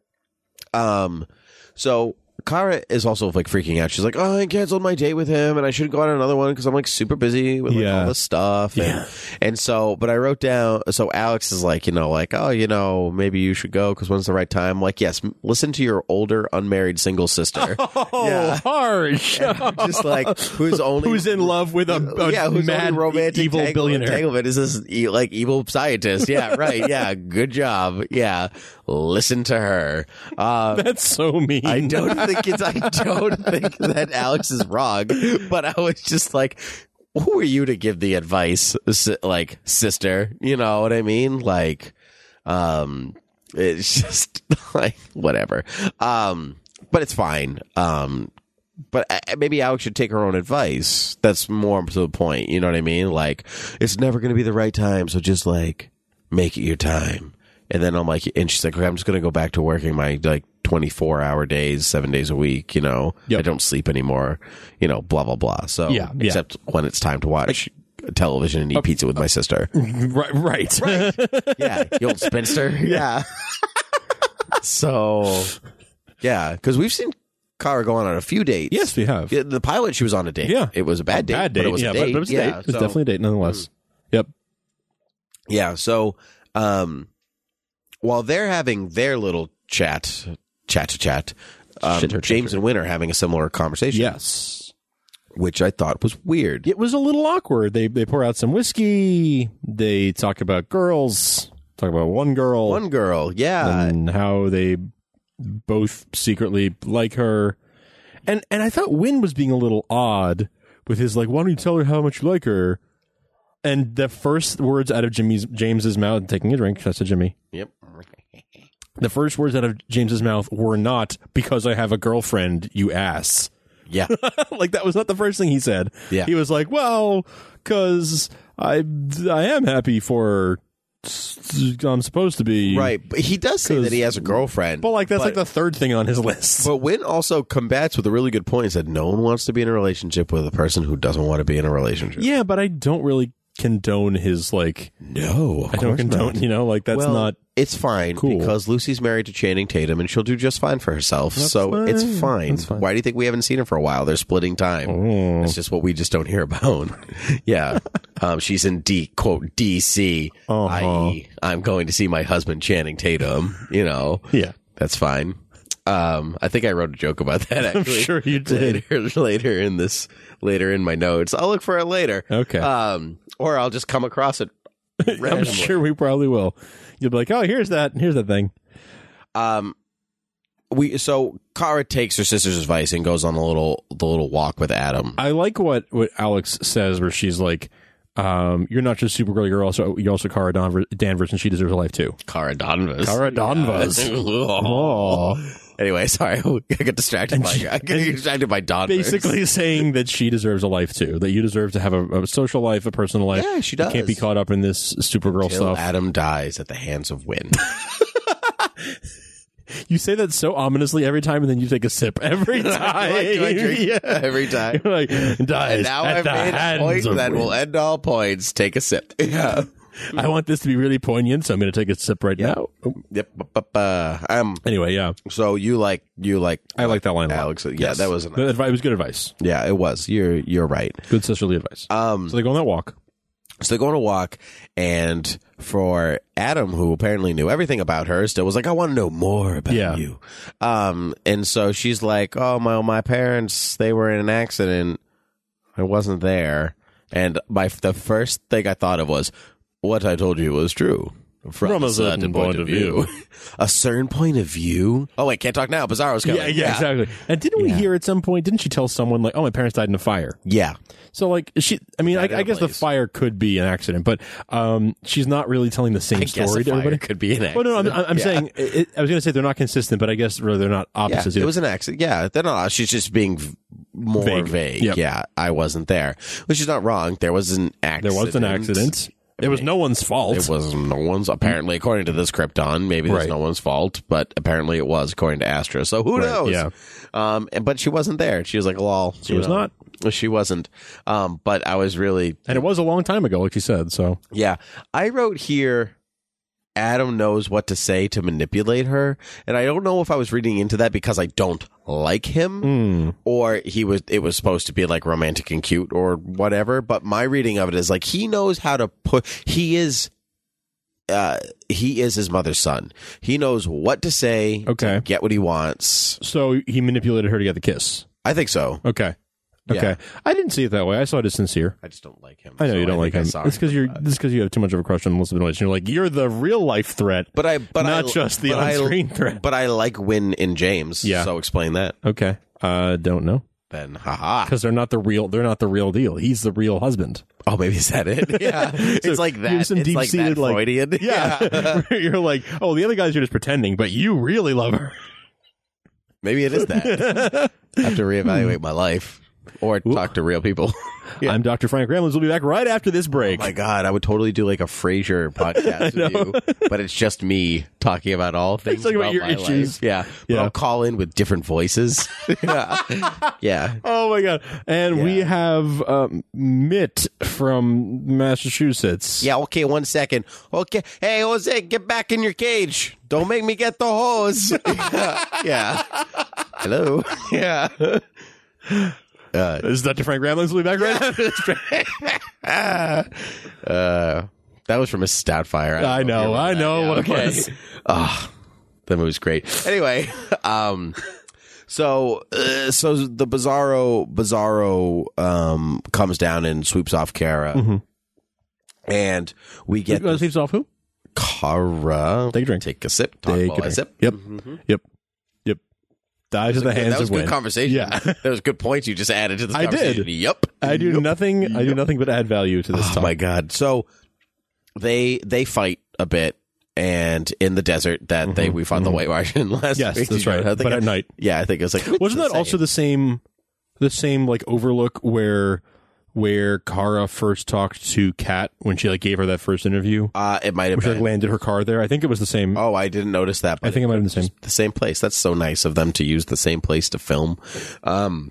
Um. So Kara is also like freaking out. She's like, "Oh, I canceled my date with him, and I should go on another one because I'm like super busy with like Yeah. all this stuff." And, Yeah. and so, but I wrote down. So Alex is like, you know, like, "Oh, you know, maybe you should go because when's the right time?" I'm like, yes, m- listen to your older unmarried single sister. Oh, Yeah. harsh! Just like who's only Who's in love with a, a yeah, who's mad only romantic evil tangle- billionaire? entanglement is this e- like evil scientist? Yeah, right. Yeah, good job. Yeah, listen to her. Uh, That's so mean. I don't think it's. I don't think that Alex is wrong, but I was just like, who are you to give the advice, si- like sister? You know what I mean? Like, um, it's just like whatever. Um, but it's fine. Um. But uh, maybe Alex should take her own advice. That's more to the point. You know what I mean? Like, it's never going to be the right time. So just like make it your time. And then I'm like, and she's like, okay, I'm just going to go back to working my like twenty-four hour days, seven days a week. You know, Yep. I don't sleep anymore, you know, blah, blah, blah. So Yeah, yeah. except when it's time to watch television and eat pizza with my sister. Right, right. Right. Yeah, you old spinster. Yeah. So, yeah, because we've seen Kara go on a few dates. Yes, we have. Yeah, the pilot, she was on a date. Yeah. It was a bad date. Bad date. But it was yeah, a date. But, but it was a yeah, date. It was so- definitely a date, nonetheless. Yep. Yeah, so um, while they're having their little chat, chat to chat, um, Chitter, James chitter. and Wynn are having a similar conversation. Yes. Which I thought was weird. It was a little awkward. They they pour out some whiskey. They talk about girls. Talk about one girl. One girl, yeah. and how they both secretly like her. And and I thought Wynn was being a little odd with his like, why don't you tell her how much you like her? And the first words out of Jimmy's James's mouth, taking a drink, that's to Jimmy. Yep. The first words out of James's mouth were not, because I have a girlfriend, you ass. Yeah. Like, that was not the first thing he said. Yeah. He was like, well, because I, I am happy for her. I'm supposed to be. Right. But he does say that he has a girlfriend. But, like, that's but, like the third thing on his list. But Wynn also combats with a really good point. He said no one wants to be in a relationship with a person who doesn't want to be in a relationship. Yeah, but I don't really condone his, like, No, of I don't course condone, not. you know, like, that's well, not. It's fine cool. because Lucy's married to Channing Tatum and she'll do just fine for herself. so fine. it's fine. That's fine. Why do you think we haven't seen her for a while? They're splitting time. Oh. It's just what we just don't hear about. Yeah. Um, she's in D, quote, D C, Uh-huh. that is, I'm going to see my husband Channing Tatum. You know, Yeah. that's fine. Um, I think I wrote a joke about that. Actually, I'm sure you did. Later, later in this, later in my notes. I'll look for it later. Okay. Um, or I'll just come across it. I'm randomly. sure we probably will. You'll be like, oh, here's that. Here's that thing. Um, we so Kara takes her sister's advice and goes on a little the little walk with Adam. I like what, what Alex says, where she's like, um, you're not just Supergirl, you're also you're also Kara Danvers, Danvers, and she deserves a life too. Kara Danvers. Kara Danvers. Oh. Oh. Anyway, sorry, I got distracted by she- I got distracted by Danvers. Basically saying that she deserves a life too, that you deserve to have a, a social life, a personal life. Yeah, she You can't be does. caught up in this Supergirl Till stuff. Adam dies at the hands of Wynn. You say that so ominously every time, and then you take a sip every time. Do I- do I drink Yeah. every time? You're like, dies And now at I've the made a hands point of that Wynn. will end all points. Take a sip. Yeah. I want this to be really poignant, so I'm going to take a sip right now. Oh. Yep. bu- bu- bu- Um. Anyway, yeah, So you like you like I like that line a lot. Alex? Yeah, Yes. that was a Good advice. It was good advice. yeah. It was. You're you're right. Good sisterly advice. Um. so they go on that walk. So they go on a walk, and for Adam, who apparently knew everything about her, still was like, "I want to know more about Yeah. you." Um, and so she's like, "Oh my, my parents, they were in an accident. I wasn't there." And my the first thing I thought of was, "What I told you was true." From, a certain point, of view. A certain point of view? Oh, wait, can't talk now. Bizarro's coming. Yeah, yeah, exactly. And didn't we Yeah. hear at some point? Didn't she tell someone like, "Oh, my parents died in a fire"? Yeah. So like, she. I mean, I, Died in I a guess the blaze. fire could be an accident, but um, she's not really telling the same I guess story a to fire everybody. could be an Well, accident. no, I'm, I'm Yeah. saying. It, I was going to say they're not consistent, but I guess really they're not Yeah, opposites. it either. was an accident. Yeah, they're not. She's just being v- more Vague. vague. Yep. Yeah, I wasn't there, which is not wrong. There was an accident. There was an accident. It was no one's fault. It was no one's, apparently, according to this Krypton. Maybe it's Right. no one's fault, but apparently it was, according to Astra. So who Right, knows? yeah. Um, and, but she wasn't there. She was like, lol. She you was know. She wasn't. Um, but I was really, and it was a long time ago, like you said. So yeah. I wrote here, Adam knows what to say to manipulate her. And I don't know if I was reading into that because I don't like him mm, or he was, it was supposed to be like romantic and cute or whatever. But my reading of it is like, he knows how to put, he is, uh, he is his mother's son. He knows what to say Okay. to get what he wants. so he manipulated her to get the kiss. I think so. Okay. Okay. Yeah. I didn't see it that way. I saw it as sincere. I just don't like him. I know so you don't like think I him. saw It's because you're. for that. This because you have too much of a crush on Elizabeth Noyce. You're like, you're the real life threat, But I, but not I, just the but I- on-screen threat. But I like Wynn in James. Yeah. So explain that. Okay. Uh, don't know Then, haha. because they're not the real. They're not the real deal. He's the real husband. Oh, maybe is that it? Yeah. It's like you that. have some It's like that deep-seated, like- Freudian. Yeah. You're like, oh, the other guys are just pretending, but you really love her. Maybe it is that. I have to reevaluate my life. or talk to real people. Yeah. I'm Doctor Frank Ramlins. We'll be back right after this break. Oh my God, I would totally do like a Frasier podcast with you, but it's just me talking about all things talking about about your my issues. life. Yeah, but Yeah. I'll call in with different voices. yeah, yeah. Oh my God. And Yeah. we have um, Mitt from Massachusetts. Yeah, okay, one second. Okay, hey, Jose, get back in your cage. Don't make me get the hose. yeah. yeah. Hello. Yeah. Uh, This is Doctor Frank Ramlins. We'll be back right after this break. uh, that was from Missus Stoutfire. don't I if you know. remember I that. know Yeah, what okay. it was. Oh, that movie's great. Anyway, um, so uh, so the Bizarro Bizarro um comes down and swoops off Kara, Mm-hmm. and we get Uh, Sleeps off who? Kara. Take a drink. Take a sip. Talk Take while a I drink. sip. Yep. Mhm. Yep. Yep. Die to the That hands was of good Win. conversation. Yeah. That was good points you just added to this I did. conversation. Yep. I do Yep. nothing. I do nothing but add value to this Oh talk. my God. So they they fight a bit, and in the desert that they we fought the White Russian last Yes, week. that's You know, right. I think But I- at night. Yeah, I think it was like Wasn't that also the same, the same like overlook where, where Kara first talked to Kat when she like gave her that first interview, uh it might have where she like been. landed her car there? I think it was the same. Oh, I didn't notice that. But I think it might have been the same. the same place. That's so nice of them to use the same place to film. Um,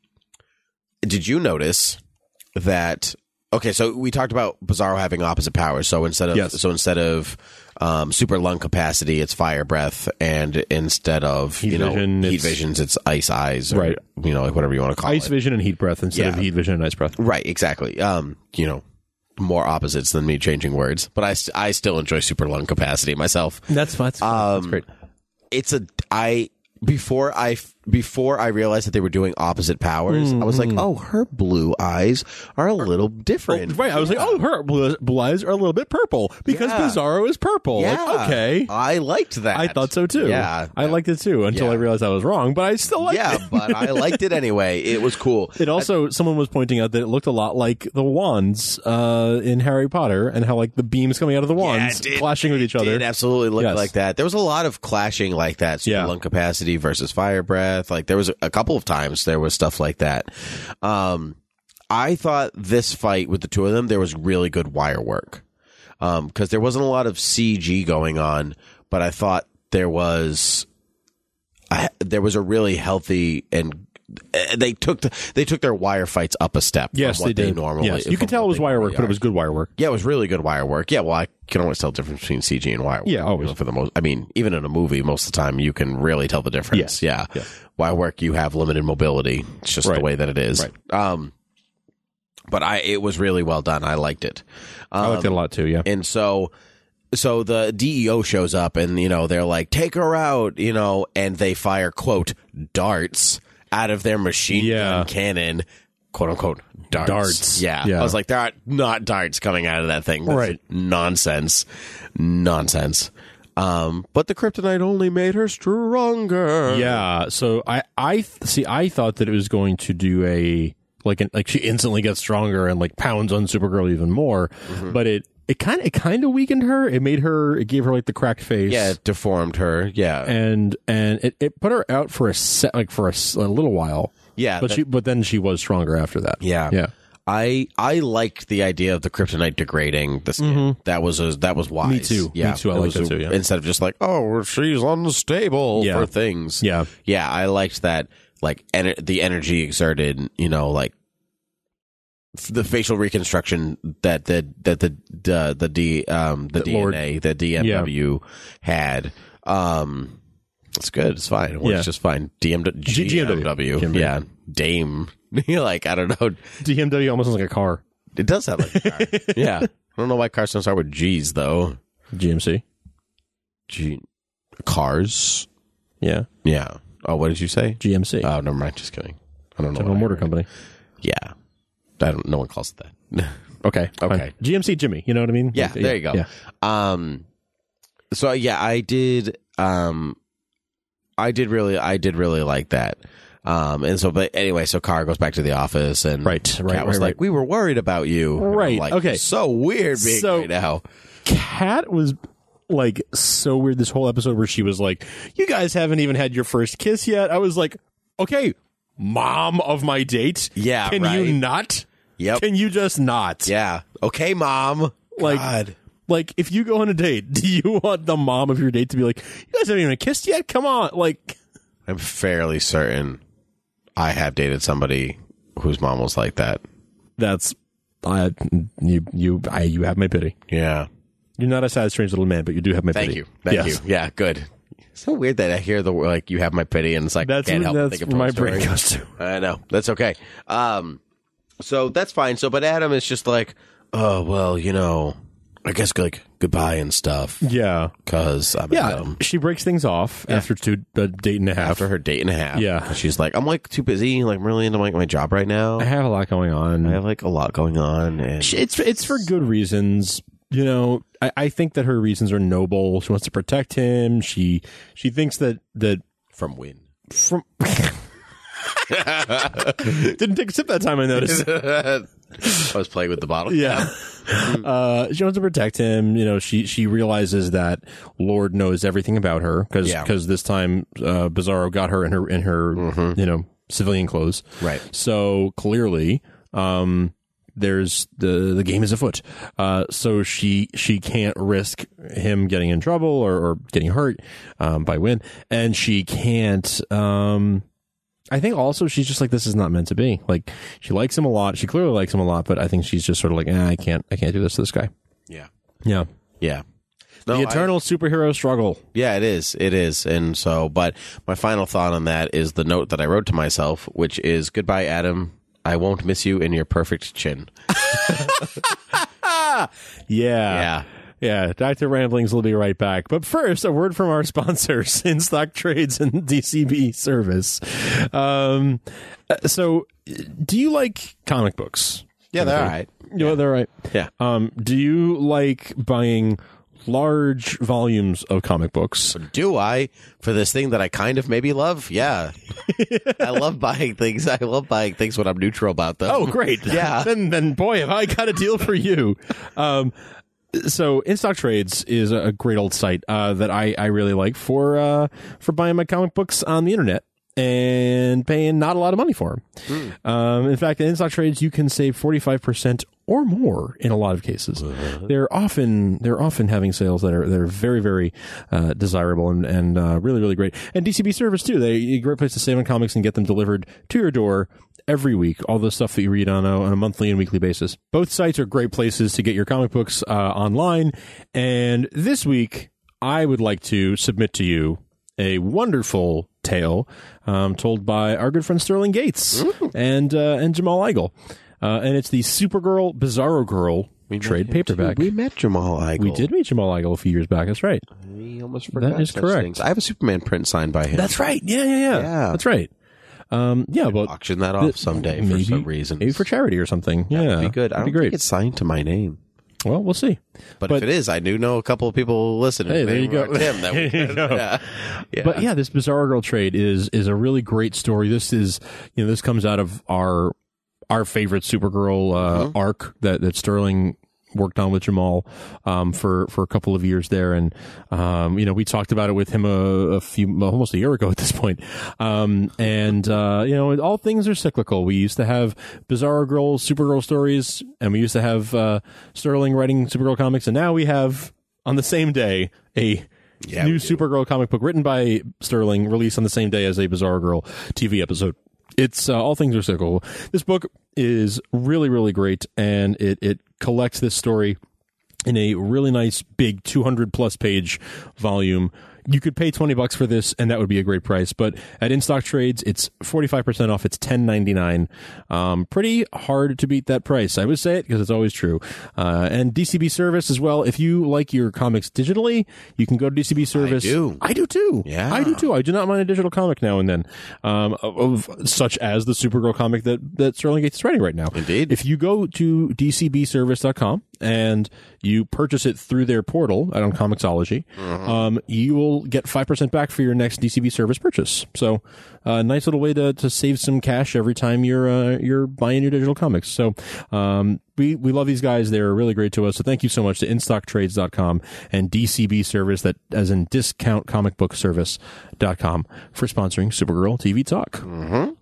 did you notice that? Okay, so we talked about Bizarro having opposite powers. So instead of Yes. so instead of um, super lung capacity, it's fire breath, and instead of Heat you know vision, heat it's- visions, it's ice eyes, or, Right. You know, like whatever you want to call Ice it. vision and heat breath instead of Yeah. heat vision and ice breath. Right, exactly. Um, you know, more opposites than me changing words, but I st- I still enjoy super lung capacity myself. That's that's, that's great. It's a I before I before I realized that they were doing opposite powers. I was like, oh, her blue eyes are a little different. Right, I was like, oh, her blue, blue eyes are a little bit purple because Yeah. Bizarro is purple. Yeah. Like, okay, I liked that. I thought so too. Yeah, I liked it too until Yeah. I realized I was wrong, but I still liked yeah, it. but I liked it anyway. It was cool. It also, someone was pointing out that it looked a lot like the wands uh, in Harry Potter, and how like the beams coming out of the wands Yeah, it did- clashing with each It other. did absolutely look Yes. like that. There was a lot of clashing like that. Super Yeah. lung capacity versus fire breath. Like there was a, a couple of times there was stuff like that. Um, I thought this fight with the two of them, there was really good wire work. Um, because there wasn't a lot of C G going on, but I thought there was, I, there was a really healthy and uh, they took the, they took their wire fights up a step. Yes, from what they did. normally. yes, you from could tell what it was they wire work, normally but it are. was good wire work. Yeah, it was really good wire work. Yeah, well, I can always tell the difference between C G and wire work. Yeah, always. You know, for the most, I mean, even in a movie, most of the time you can really tell the difference. Yeah. Yeah. Wire work, you have limited mobility. It's just Right. the way that it is. Right. Um, but I, it was really well done. I liked it. Um, I liked it a lot too. Yeah, and so, so the D E O shows up and, you know, they're like, take her out, you know, and they fire, quote, darts out of their machine Yeah. gun cannon, quote unquote, darts. Darts. Yeah. Yeah. I was like, there are not darts coming out of that thing. That's Right. nonsense. Nonsense. Um, but the kryptonite only made her stronger. yeah. So I, I th- see. I thought that it was going to do a like an like she instantly gets stronger and like pounds on Supergirl even more, Mm-hmm. but it it kind of it kind of weakened her. It made her. It gave her like the cracked face. Yeah, it deformed her. Yeah. and and it, it put her out for a set like for a, s- a little while. yeah. But that- she but then she was stronger after that. yeah. Yeah. I I liked the idea of the kryptonite degrading the skin. That was a, that was wise. Me too. Me Yeah, too. I It like was that a- too, yeah. Instead of just like, oh, she's unstable Yeah. for things. Yeah. yeah. I liked that. Like ener- the energy exerted. You know, like f- the facial reconstruction that the that the the the D um the That Lord- D N A that D M W had. Um, it's good. It's fine. It works Yeah. just fine. D M W. G- G M W. Yeah. Dame. like I don't know. D M W almost sounds like a car. It does sound like a car. Yeah. I don't know why cars don't start with G's, though. G M C. G- cars? Yeah. Yeah. Oh, what did you say? G M C. Oh, never mind. Just kidding. I don't know. General what I Motor heard. Company. Yeah. I don't. No one calls it that. Okay. Okay. fine. G M C Jimmy. You know what I mean? Yeah, Like, there you go. Yeah. Um, so yeah, I did. Um, I did really, I did really like that. Um, and so, but anyway, so Kara goes back to the office, and Right, Kat right, was right, like, right. "We were worried about you." And I'm Right, like, okay. So weird being So- right now. Kat was like so weird this whole episode where she was like, "You guys haven't even had your first kiss yet." I was like, "Okay, mom of my date? Yeah, Can right. you not? Yep. Can you just not? Yeah. Okay, Mom. Like, God. like if you go on a date, do you want the mom of your date to be like, you guys haven't even kissed yet? Come on. Like, I'm fairly certain I have dated somebody whose mom was like that. that's, I, you, you, I, you have my pity. Yeah. You're not a sad, strange little man, but you do have my Thank pity. you. Thank Yes. you. Yeah, good. It's so weird that I hear the word, like, you have my pity, and it's like, That's, can't help but that's think of where my Toy brain Story. goes to. I know. That's okay. Um, so that's fine. So, but Adam is just like, oh, well, you know, I guess like goodbye and stuff. Yeah. Because I'm Yeah. Adam. She breaks things off after two, a date and a half. After her date and a half. Yeah. 'Cause she's like, I'm like too busy. Like, I'm really into like my job right now. I have a lot going on. I have like a lot going on. And It's it's for good reasons. You know, I, I think that her reasons are noble. She wants to protect him. She she thinks that that from Win. from didn't take a sip that time. I noticed. I was playing with the bottle. Yeah. Uh, she wants to protect him. You know, she she realizes that Lord knows everything about her because Yeah. this time uh, Bizarro got her in her in her you know civilian clothes. Right. So clearly, um, there's the the game is afoot. Uh, so she she can't risk him getting in trouble or, or getting hurt um, by Win, and she can't. Um, I think also she's just like, this is not meant to be. Like, she likes him a lot. She clearly likes him a lot, but I think she's just sort of like, eh, I can't, I can't do this to this guy. Yeah. Yeah. Yeah. No, The eternal I- superhero struggle. yeah, it is. It is. And so, but my final thought on that is the note that I wrote to myself, which is goodbye, Adam. I won't miss you in your perfect chin. Yeah. Yeah. Yeah. Doctor Ramblings will be right back. But first, a word from our sponsors, In Stock Trades and D C B Service. Um, so, do you like comic books? Yeah, they're all right. You know, they're right. Yeah. Um, do you like buying large volumes of comic books? Do I for this thing that I kind of maybe love? Yeah. I love buying things. I love buying things when I'm neutral about them. Oh, great. Yeah. then, then, boy, have I got a deal for you. Um, so, In Stock Trades is a great old site uh, that I, I really like for uh, for buying my comic books on the internet and paying not a lot of money for them. Mm. Um, in fact, at In Stock Trades, you can save forty-five percent or more in a lot of cases. Uh-huh. They're often they're often having sales that are that are very very uh, desirable and and uh, really really great. And D C B Service too. They a great place to save on comics and get them delivered to your door every week. All the stuff that you read on a, on a monthly and weekly basis. Both sites are great places to get your comic books uh, online. And this week, I would like to submit to you a wonderful tale um, told by our good friend Sterling Gates Ooh. and uh, and Jamal Igle. Uh, and it's the Supergirl Bizarro Girl we trade paperback. Too. We met Jamal Igle. We did meet Jamal Igle a few years back. That's right. We almost forgot. That is correct. Things. I have a Superman print signed by him. That's right. Yeah, yeah, yeah. Yeah. That's right. Um, yeah, but auction that off someday maybe, for some reason. Maybe for charity or something. Yeah, that'd be good. I don't be great. think it's signed to my name. Well, we'll see. But, but if it is, I do know a couple of people listening. Hey, there you go. Tim, that there you go. Yeah. Yeah. But yeah, this Bizarro Girl trade is is a really great story. This is you know this comes out of our our favorite Supergirl uh, mm-hmm. arc that that Sterling worked on with Jamal um, for for a couple of years there, and um, you know we talked about it with him a, a few almost a year ago at this point. Um, and uh, you know all things are cyclical. We used to have Bizarro Girl, Supergirl stories, and we used to have uh, Sterling writing Supergirl comics, and now we have on the same day a yeah, new Supergirl comic book written by Sterling, released on the same day as a Bizarro Girl T V episode. It's uh, all things are cyclical. This book is really, really great, and it it collects this story in a really nice, big two hundred plus page volume. You could pay twenty bucks for this, and that would be a great price. But at In Stock Trades, it's forty-five percent off. It's ten ninety-nine. Um, pretty hard to beat that price. I would say it because it's always true. Uh, and D C B Service as well. If you like your comics digitally, you can go to D C B Service. I do. I do too. Yeah. I do too. I do not mind a digital comic now and then, um, of, of such as the Supergirl comic that, that Sterling Gates is writing right now. Indeed. If you go to D C B service dot com and you purchase it through their portal out on Comixology, mm-hmm. um, you will get five percent back for your next D C B service purchase. So a uh, nice little way to, to save some cash every time you're uh, you're buying your digital comics. So um, we, we love these guys. They're really great to us. So thank you so much to in stock trades dot com and D C B Service, that as in discount comic book service dot com, for sponsoring Supergirl T V Talk. Mm-hmm.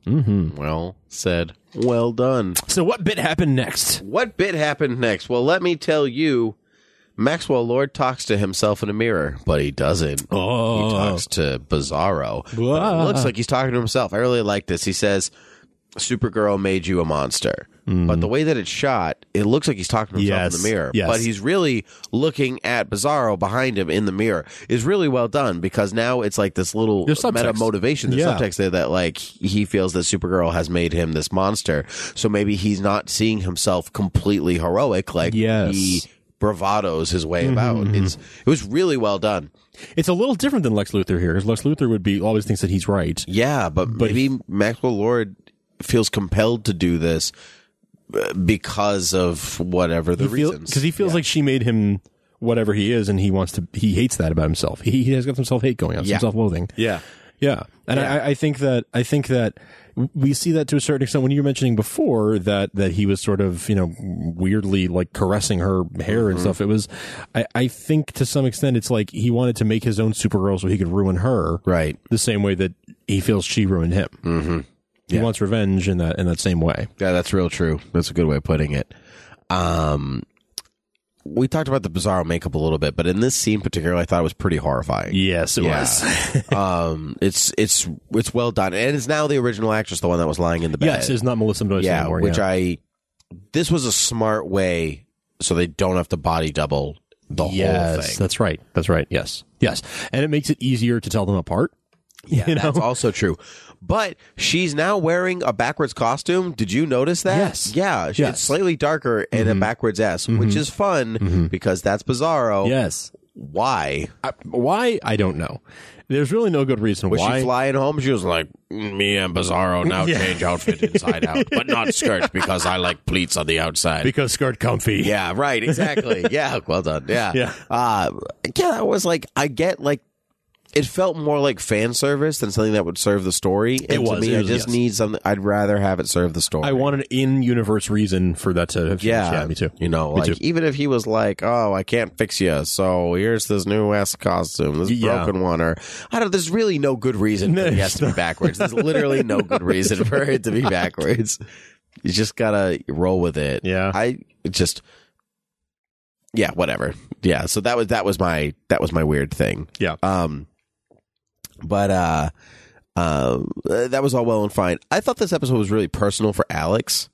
Mm-hmm. Well said. Well done. So what bit happened next? What bit happened next? Well, let me tell you. Maxwell Lord talks to himself in a mirror, but he doesn't. Oh. He talks to Bizarro. But Wow. it looks like he's talking to himself. I really like this. He says, Supergirl made you a monster. Mm. But the way that it's shot, it looks like he's talking to himself yes. in the mirror. Yes. But he's really looking at Bizarro behind him in the mirror. Is really well done because now it's like this little meta motivation. There's yeah. subtext there that like he feels that Supergirl has made him this monster. So maybe he's not seeing himself completely heroic like yes. he bravados his way about. Mm-hmm. It's it was really well done. It's a little different than Lex Luthor here, because Lex Luthor would be always thinks that he's right. Yeah, but, but maybe he, Maxwell Lord feels compelled to do this because of whatever the feel, reasons. Because he feels yeah. like she made him whatever he is, and he wants to. He hates that about himself. He, he has got some self hate going on, yeah. some self loathing. Yeah, yeah, and yeah. I, I think that I think that. We see that to a certain extent when you were mentioning before that, that he was sort of, you know, weirdly like caressing her hair mm-hmm. and stuff. It was, I, I think to some extent it's like he wanted to make his own Supergirl so he could ruin her. Right. The same way that he feels she ruined him. Mm-hmm. He yeah. wants revenge in that, in that same way. Yeah, that's real true. That's a good way of putting it. Um, we talked about the Bizarro makeup a little bit, but in this scene particularly, I thought it was pretty horrifying. Yes, it yeah. was. um, it's it's it's well done, and it's now the original actress, the one that was lying in the bed. Yes, it's not Melissa Benoist yeah, anymore. Which yeah. I, this was a smart way, so they don't have to body double the yes, whole thing. That's right. That's right. Yes, yes, and it makes it easier to tell them apart. Yeah, you know? That's also true. But she's now wearing a backwards costume. Did you notice that? Yes. Yeah. She, yes. It's slightly darker and mm-hmm. a backwards S, mm-hmm. which is fun mm-hmm. because that's Bizarro. Yes. Why? I, why? I don't know. There's really no good reason was why. Was she flying home? She was like, me and Bizarro now yeah. change outfit inside out, but not skirt because I like pleats on the outside. Because skirt comfy. Yeah, right. Exactly. Yeah. Well done. Yeah. Yeah. Uh, yeah, I was like, I get like, it felt more like fan service than something that would serve the story. And it was. To me, it I was, just yes. need something. I'd rather have it serve the story. I want an in-universe reason for that to have changed. Yeah, yeah, me too. You know, me like too. even if he was like, "Oh, I can't fix you, so here's this new ass costume, this yeah. broken one," or I don't. There's really no good reason for it has to be backwards. There's literally no good reason for it to be backwards. You just gotta roll with it. Yeah, I just. Yeah, whatever. Yeah, so that was that was my that was my weird thing. Yeah. Um. But uh, uh, that was all well and fine. I thought this episode was really personal for Alex.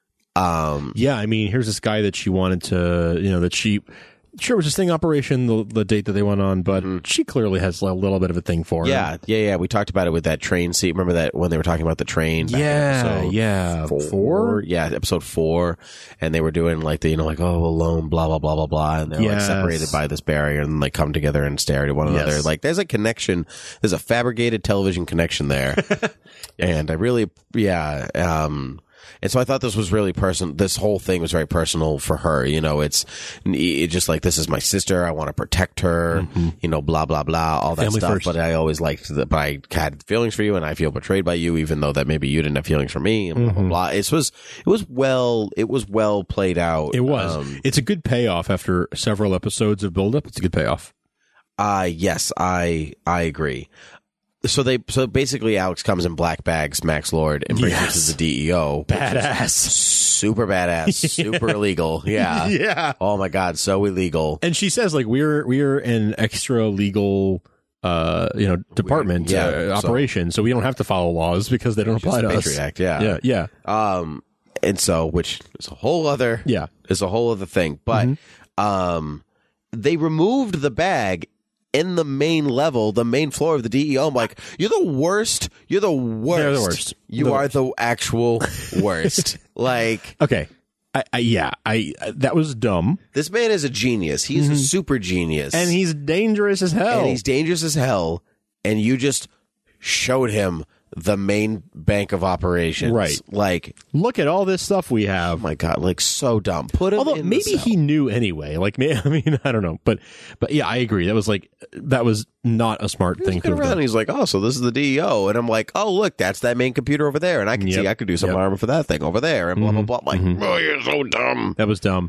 Um, yeah, I mean, here's this guy that she wanted to, you know, that she, sure, it was a sting operation, the, the date that they went on, but mm-hmm. she clearly has a little bit of a thing for him. Yeah, yeah, yeah. We talked about it with that train scene. Remember that when they were talking about the train? Back yeah, in yeah. Four? four? Yeah, episode four. And they were doing like the, you know, like, oh, alone, blah, blah, blah, blah, blah. And they're yes. like separated by this barrier and like come together and stare at one yes. another. Like there's a connection. There's a fabricated television connection there. And I really, yeah, um, and so I thought this was really personal. This whole thing was very personal for her. You know, it's it just like, this is my sister. I want to protect her, mm-hmm. you know, blah, blah, blah, all that Family stuff. first. But I always liked that, but I had feelings for you and I feel betrayed by you, even though that maybe you didn't have feelings for me and blah, mm-hmm. blah, blah. It was, it was well, it was well played out. It was. Um, it's a good payoff after several episodes of build-up. It's a good payoff. Uh, yes, I, I agree. So they, so basically Alex comes in black bags, Max Lord, and brings yes. him to the D E O. Badass. Super badass. Super illegal. Yeah. Yeah. Oh my God. So illegal. And she says, like, we're, we're an extra legal, uh, you know, department, yeah, uh, so, operation. So we don't have to follow laws because they don't apply to us. Patriot Act, yeah. Yeah. Yeah. Um, and so, which is a whole other, yeah, is a whole other thing. But, mm-hmm. um, they removed the bag in the main level, the main floor of the D E O. I'm like, you're the worst. You're the worst. They're the worst. You the are worst. the actual worst. Like, okay. I, I, yeah, I, I, that was dumb. This man is a genius. He's mm-hmm. a super genius. And he's dangerous as hell. And he's dangerous as hell. And you just showed him the main bank of operations. Right. Like, look at all this stuff we have. Oh my God, like so dumb. Put him Although in maybe the cell. he knew anyway. Like, I mean, I don't know. But, but yeah, I agree. That was like, that was not a smart thing to have around done. and he's like, oh, so this is the D E O. And I'm like, oh, look, that's that main computer over there. And I can Yep. see I could do some Yep. armor for that thing over there. And blah, Mm-hmm. blah, blah. I'm like, Mm-hmm. oh, you're so dumb. That was dumb.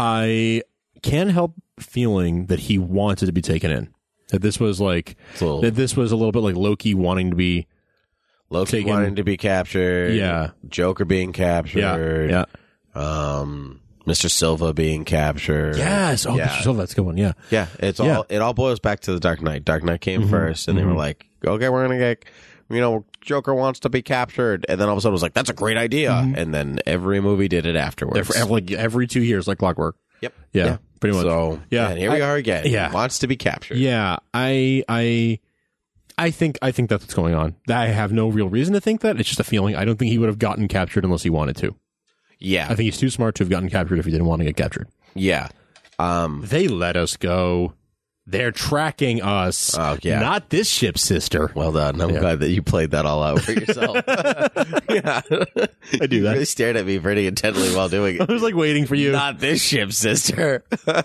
I can't help feeling that he wanted to be taken in. That this was like, Little, that this was a little bit like Loki wanting to be Loki taken- wanting to be captured. Yeah. Joker being captured. yeah. Um, Mister Silva being captured. Yes. Oh, yeah. so that's a good one. Yeah. Yeah, it's Yeah. all it all boils back to the Dark Knight. Dark Knight came Mhm. first, and they were Mhm. like, "Okay, we're gonna get, you know, Joker wants to be captured," and then all of a sudden it was like, "That's a great idea," Mhm. and then every movie did it afterwards. Every, like every two years, like clockwork. Yep. Yeah. Yeah. Pretty much. So Yeah. yeah, and here we I- are again. yeah. He wants to be captured. Yeah. I. I. I think. I think that's what's going on. I have no real reason to think that. It's just a feeling. I don't think he would have gotten captured unless he wanted to. Yeah, I think he's too smart to have gotten captured if he didn't want to get captured. yeah. Um, They let us go. They're tracking us. Oh, yeah. Not this ship, sister. well done. I'm Yeah. glad that you played that all out for yourself. yeah, I do You that. really stared at me pretty intently while doing I it. was like waiting for you. Not this ship, sister.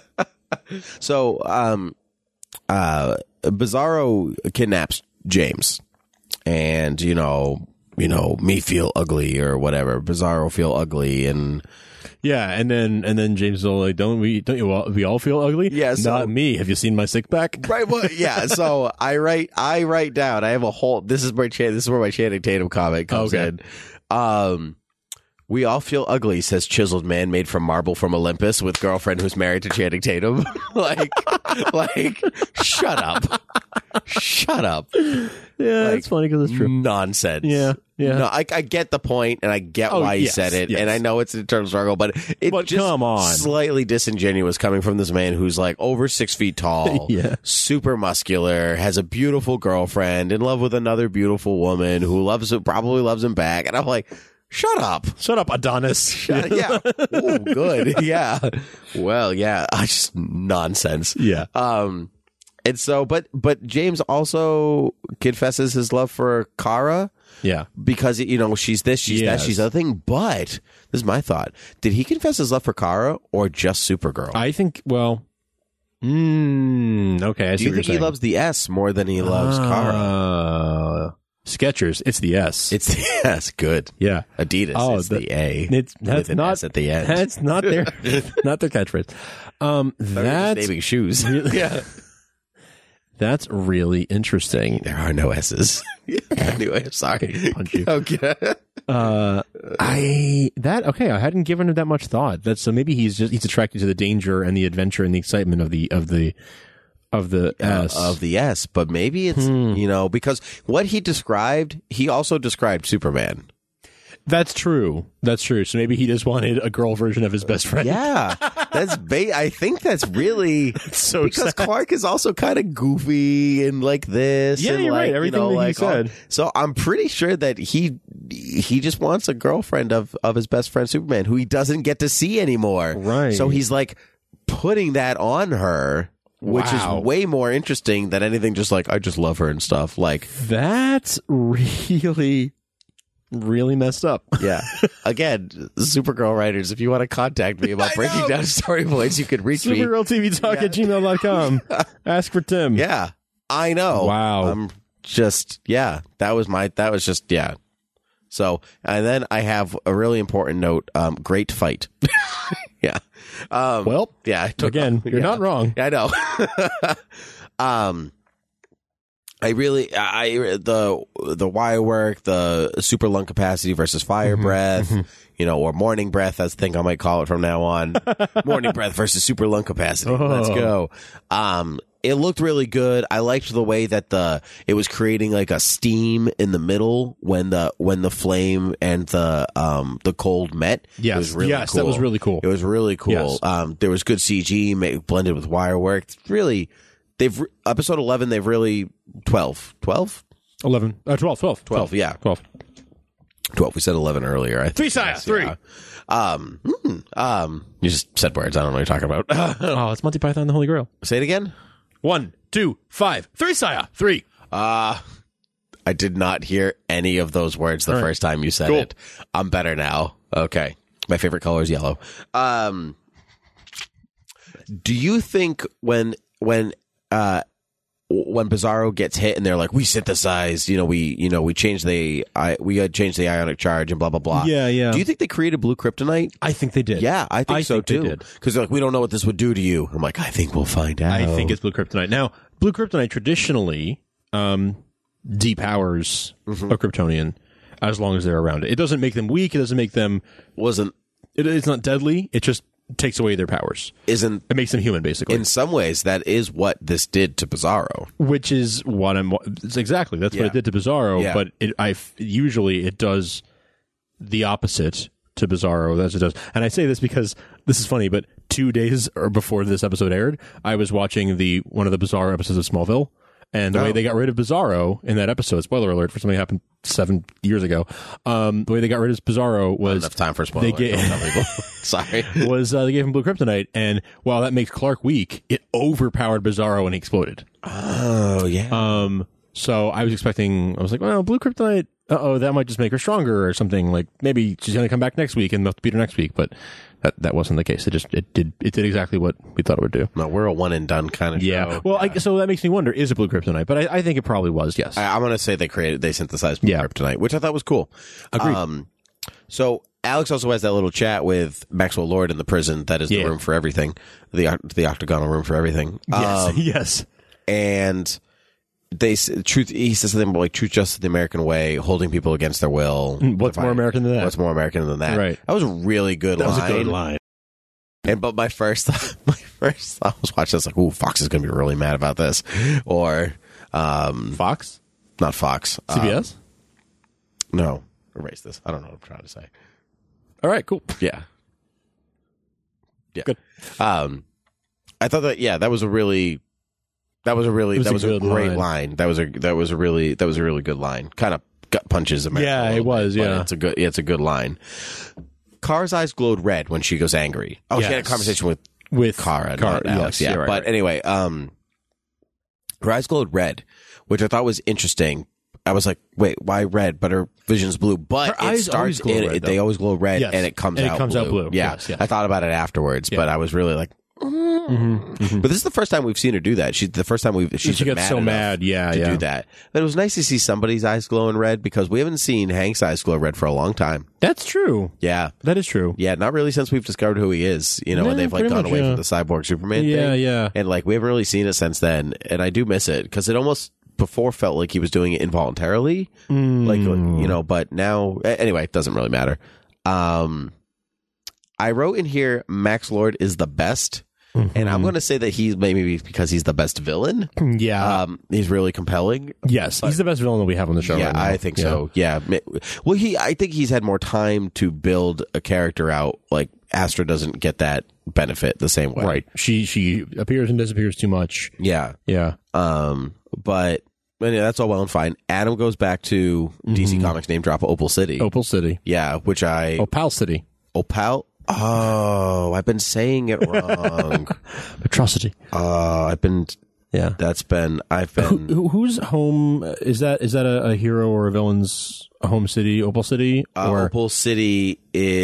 so, um, uh, Bizarro kidnaps James, and you know, you know, me feel ugly or whatever. Bizarro feel ugly, and Yeah, and then and then James is all like, "Don't we? Don't you all? We all feel ugly? Yeah, so- not me. Have you seen my sick back? right, well, yeah. So I write, I write down. I have a whole. This is my Chan- This is where my Channing Tatum comment comes Okay. in. Um. We all feel ugly, says chiseled man made from marble from Olympus with girlfriend who's married to Channing Tatum. like, like, shut up. Shut up. Yeah, Like, it's funny because it's true. Nonsense. Yeah, yeah. No, I, I get the point, and I get Oh, why he yes, said it, yes. and I know it's an internal struggle, but it But just come on. slightly disingenuous coming from this man who's like over six feet tall, Yeah. super muscular, has a beautiful girlfriend, in love with another beautiful woman who loves him, probably loves him back, and I'm like, shut up. Shut up, Adonis. yeah. Ooh, good. Yeah. Well, yeah. I just nonsense. Yeah. Um, and so, but but James also confesses his love for Kara Yeah. because you know she's this, she's Yes. that, she's the other thing. But this is my thought: did he confess his love for Kara or just Supergirl? I think. Well. Mm, okay. I Do see you what think you're he saying. loves the S more than he loves Kara? Uh, Skechers. It's the S. It's the S. Good. yeah. Adidas. Oh, it's the- the, A. It's with that's an not S at the end. That's not their not their catchphrase. Um, They're just that's naming shoes. really- yeah. that's really interesting. There are no S's. Anyway, I'm sorry. Punch you. Okay. Uh, I that okay. I hadn't given it that much thought. That's so maybe he's just he's attracted to the danger and the adventure and the excitement of the of the of the Uh, S. of the S, but maybe it's, Hmm. you know, because what he described, he also described Superman. That's true. That's true. So maybe he just wanted a girl version of his best friend. Yeah. That's ba- I think that's really so because sad. Clark is also kind of goofy and like this. Yeah, and you're like, right. you Everything know, that he like, said. all- so I'm pretty sure that he he just wants a girlfriend of of his best friend Superman, who he doesn't get to see anymore. Right. So he's like putting that on her, which Wow. is way more interesting than anything. Just like I just love her and stuff. Like That's really really messed up. yeah. Again, Supergirl writers, if you want to contact me about breaking down story points, you can reach me. Supergirl T V Talk at gmail dot com. Ask for Tim. Yeah, I know. Wow. I'm just, yeah, that was my, that was just, yeah. So, and then I have a really important note. Um, great fight. yeah. Um, Well, yeah. I took- again, you're yeah. not wrong. I know. um, I really, I the the wire work, the super lung capacity versus fire Mm-hmm. breath, you know, or morning breath. That's the thing I might call it from now on. Morning breath versus super lung capacity. Let's Oh. go. Um, it looked really good. I liked the way that the it was creating like a steam in the middle when the when the flame and the um the cold met. Yes. it was really Yes, cool. that was really cool. It was really cool. Yes. Um, there was good C G ma- blended with wire work. It's really. They've re- episode eleven. They've really twelve, twelve, eleven. Uh, twelve. twelve. twelve. Yeah, twelve. twelve. We said eleven earlier. I think. Three, Saya. Three. Yeah. Um, hmm, um, you just said words. I don't know what you're talking about. Oh, it's Monty Python and the Holy Grail. Say it again. One, two, five. Three, Saya. Three. Uh, I did not hear any of those words the All right. first time you said Cool. it. I'm better now. Okay. My favorite color is yellow. Um, do you think when when uh when Bizarro gets hit and they're like, we synthesized, you know, we you know we changed the I we had changed the ionic charge and blah blah blah. Yeah, yeah. Do you think they created blue kryptonite? I think they did. Yeah, I think I so think they too. did. Because they're like, we don't know what this would do to you. I'm like, I think we'll find out. I think it's blue kryptonite. Now, blue kryptonite traditionally, um, depowers Mm-hmm. a Kryptonian as long as they're around it. It doesn't make them weak. It doesn't make them. Wasn't It, it's not deadly. It just takes away their powers. isn't It makes them human, basically. in some ways that is what this did to Bizarro. Which is what I'm. It's exactly that's Yeah. what it did to Bizarro. Yeah. But it, I usually it does the opposite to Bizarro as it does. And I say this because this is funny. But two days or before this episode aired, I was watching the one of the Bizarro episodes of Smallville, and the Oh. way they got rid of Bizarro in that episode. Spoiler alert for something that happened seven years ago. Um, the way they got rid of Bizarro was Enough time for spoilers. They get- Don't tell people. Sorry. was uh, they gave him blue kryptonite, and while that makes Clark weak, it overpowered Bizarro and he exploded. Oh yeah. Um, so I was expecting, I was like, well, blue kryptonite, uh oh, that might just make her stronger or something. Like maybe she's going to come back next week and they'll have to beat her next week. But that that wasn't the case. It just it did it did exactly what we thought it would do. no, we're a one and done kind of Yeah. show. Well, I, so that makes me wonder: is it blue kryptonite? But I, I think it probably was. Yes. I, I'm going to say they created, they synthesized blue Yeah. kryptonite, which I thought was cool. Agreed. Um, so Alex also has that little chat with Maxwell Lord in the prison that is Yeah. the room for everything, the the octagonal room for everything. yes. Um, yes. and they s- truth. He says something about like truth, justice, the American way, holding people against their will. What's more American than that? What's more American than that? Right. That was a really good That line. was a good line. And but my first my first thought was watching this like, ooh, Fox is going to be really mad about this, or um, Fox, not Fox, C B um, S. no, erase this. I don't know what I'm trying to say. All right. Cool. Yeah, yeah. Good. Um, I thought that yeah, that was a really, that was a really, was that a was a good great line. line. That was a that was a really that was a really good line. Kind of gut punches America. Yeah, a it little was, bit, but yeah. it's a good it's a good line. Kara's eyes glowed red when she goes angry. Oh, she had a Yes. conversation with With Kara, Kara, not Alex. yes, yeah, you're right, but right. anyway, um, her eyes glowed red, which I thought was interesting. I was like, wait, why red? But her vision's blue. But Her it eyes starts always glow in, red, it- they though. always glow red, Yes. and it comes And it out comes blue. out blue. Yeah, Yes, yes. I thought about it afterwards, Yeah. but I was really like, Mhm, mhm. but this is the first time we've seen her do that. She's the first time we've she's She been gets mad so enough mad. Yeah, to yeah. do that. But it was nice to see somebody's eyes glowing red because we haven't seen Hank's eyes glow red for a long time. That's true. Yeah. That is true. Yeah, not really since we've discovered who he is, you know, Yeah, and they've like pretty gone much, away yeah. from the cyborg Superman Yeah, thing. yeah. And like we haven't really seen it since then, and I do miss it because it almost before felt like he was doing it involuntarily, Mm. like you know. But now, a- anyway, it doesn't really matter. Um, I wrote in here, Max Lord is the best, and I'm going to say that he's maybe because he's the best villain. Yeah. Um, he's really compelling. yes. He's the best villain that we have on the show. Yeah, right now. I think so. Yeah. Ma- Well, he, I think he's had more time to build a character out. Like Astra doesn't get that benefit the same way. Right. She she appears and disappears too much. Yeah. Yeah. Um, but, but yeah, that's all well and fine. Adam goes back to D C Comics name drop Opal City. Opal City. Yeah, which I Opal City. Opal. Oh, I've been saying it wrong. Atrocity. uh, I've been. Yeah. That's been. I've been. Who, whose home is that? Is that a, a hero or a villain's home city? Opal City, Uh, or Opal City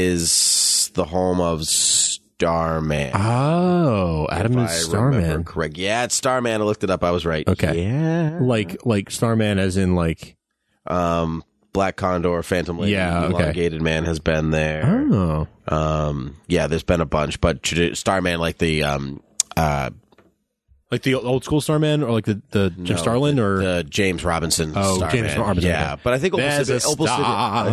is the home of Starman. oh, Adam If is I remember Starman. correct. Yeah, it's Starman. I looked it up. I was right. Okay. Yeah. Like like Starman, as in like Um, Black Condor, Phantom Lady, Yeah, okay. Elongated Man has been there. oh Um, yeah, there's been a bunch, but tradi- Starman, like the um, uh, like the old school Starman, or like the the Jim no, Starlin, or the James Robinson. oh Starman. James Robinson. Yeah, okay. but I think Opal There's City, a Opal City-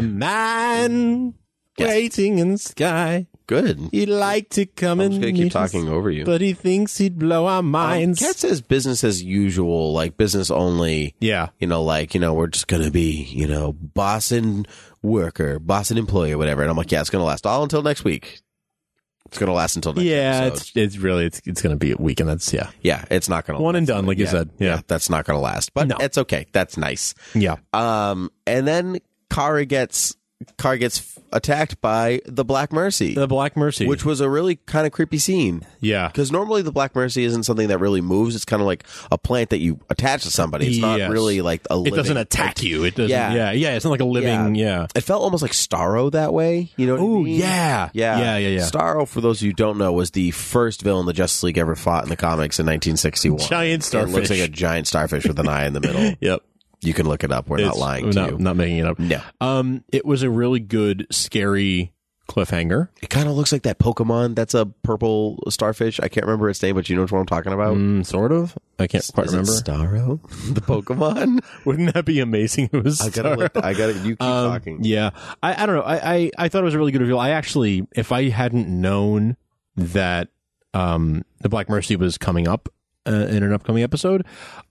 starman Yes. waiting in the sky. good. He'd like to come I'm and just gonna keep meet us, talking over you. but he thinks he'd blow our Um, minds. Kat says business as usual, like business only. yeah, You know, like, you know, we're just going to be, you know, boss and worker, boss and employee or whatever. And I'm like, yeah, it's going to last all until next week. It's going to last until next yeah. episode. It's it's really it's it's gonna be a week, and that's yeah, Yeah, it's not going to one and done, like you yeah, said. Yeah, that's not going to last. But No. it's okay. That's nice. yeah. Um, and then Kara gets Kara gets attacked by the Black Mercy, The Black Mercy, which was a really kind of creepy scene. yeah, Because normally the Black Mercy isn't something that really moves. It's kind of like a plant that you attach to somebody. It's not Yes. really like a it living, doesn't attack you. It doesn't. Yeah. Yeah, yeah. It's not like a living. Yeah. It felt almost like Starro that way. You know what I Oh mean? yeah. Yeah. yeah, yeah, yeah. Starro, for those of you who don't know, was the first villain the Justice League ever fought in the comics in nineteen sixty-one. Giant It looks starfish. like a giant starfish with an eye in the middle. Yep. You can look it up. We're not It's- lying to not, you. Not making it up. No. Um, it was a really good, scary cliffhanger. It kind of looks like that Pokemon that's a purple starfish. I can't remember its name, but you know what I'm talking about? Mm, sort of. I can't quite Is remember. it Starro? The Pokemon? Wouldn't that be amazing? It was I gotta, look, I gotta, you keep Um, talking. Yeah, I, I don't know. I, I, I thought it was a really good reveal. I actually, if I hadn't known that um, the Black Mercy was coming up uh, in an upcoming episode,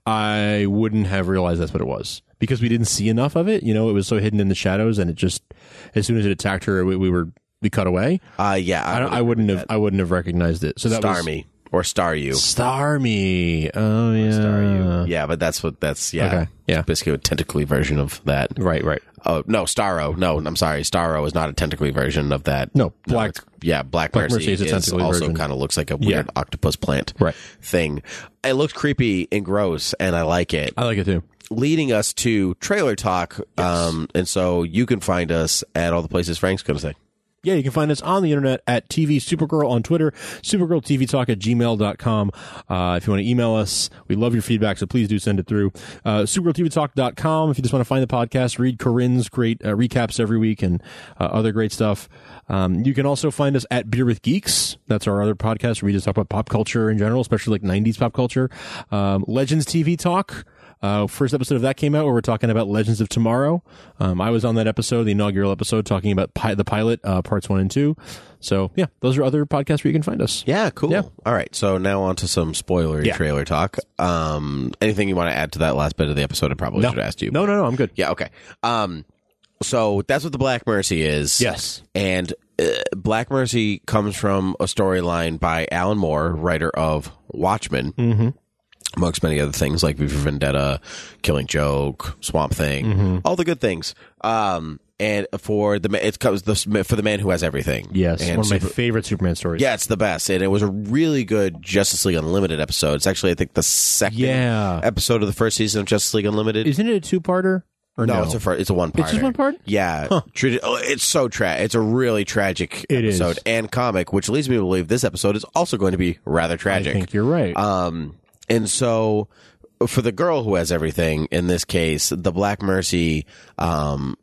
I wouldn't have realized that's what it was because we didn't see enough of it. You know, it was so hidden in the shadows, and it just as soon as it attacked her, we, we were we cut away. Uh, yeah. I, don't, I wouldn't have. I wouldn't have recognized it. So that was Starmie. Or Star You. Starmie. Oh yeah. Star You. Yeah, but that's what that's yeah. Okay, yeah. Basically a tentacly version of that. Right. Right. Oh no, Starro. No, I'm sorry. Starro is not a tentacly version of that. No, Black. it's- yeah, Black, Black Mercy, Mercy is a tentacly also version. kind of looks like a weird Yeah. octopus plant Right. thing. It looks creepy and gross, and I like it. I like it too. Leading us to trailer talk, um, and so you can find us at all the places Frank's going to say. Yeah, you can find us on the internet at T V Supergirl on Twitter, supergirl T V talk at gmail dot com. Uh, if you want to email us, we love your feedback, so please do send it through. Uh, supergirl T V talk dot com. If you just want to find the podcast, read Corinne's great uh, recaps every week and uh, other great stuff. Um, you can also find us at Beer with Geeks. That's our other podcast where we just talk about pop culture in general, especially like nineties pop culture. Um, Legends T V Talk. Uh, first episode of that came out where we're talking about Legends of Tomorrow. Um, I was on that episode, the inaugural episode, talking about pi- the pilot, uh, parts one and two. So, yeah, those are other podcasts where you can find us. Yeah, cool. Yeah. All right, so now on to some spoilery Yeah. trailer talk. Um, anything you want to add to that last bit of the episode? I probably No. should have asked you. No, no, no, I'm good. Yeah, okay. Um, so that's what the Black Mercy is. Yes. And uh, Black Mercy comes from a storyline by Alan Moore, writer of Watchmen, mm-hmm. amongst many other things like V for Vendetta, Killing Joke, Swamp Thing, Mm-hmm. all the good things. Um, and for the ma- it comes the for the man who has everything. Yes, and one of my super- favorite Superman stories. yeah, it's the best, and it was a really good Justice League Unlimited episode. It's actually, I think, the second Yeah. episode of the first season of Justice League Unlimited. Isn't it a two-parter? Or no, no, it's a fir- it's a one part. It's just one part? Yeah, treated. Oh, it's so tra- It's a really tragic It is. episode and comic, which leads me to believe this episode is also going to be rather I tragic. think you're right. Um, and so for the girl who has everything, in this case, the Black Mercy, um,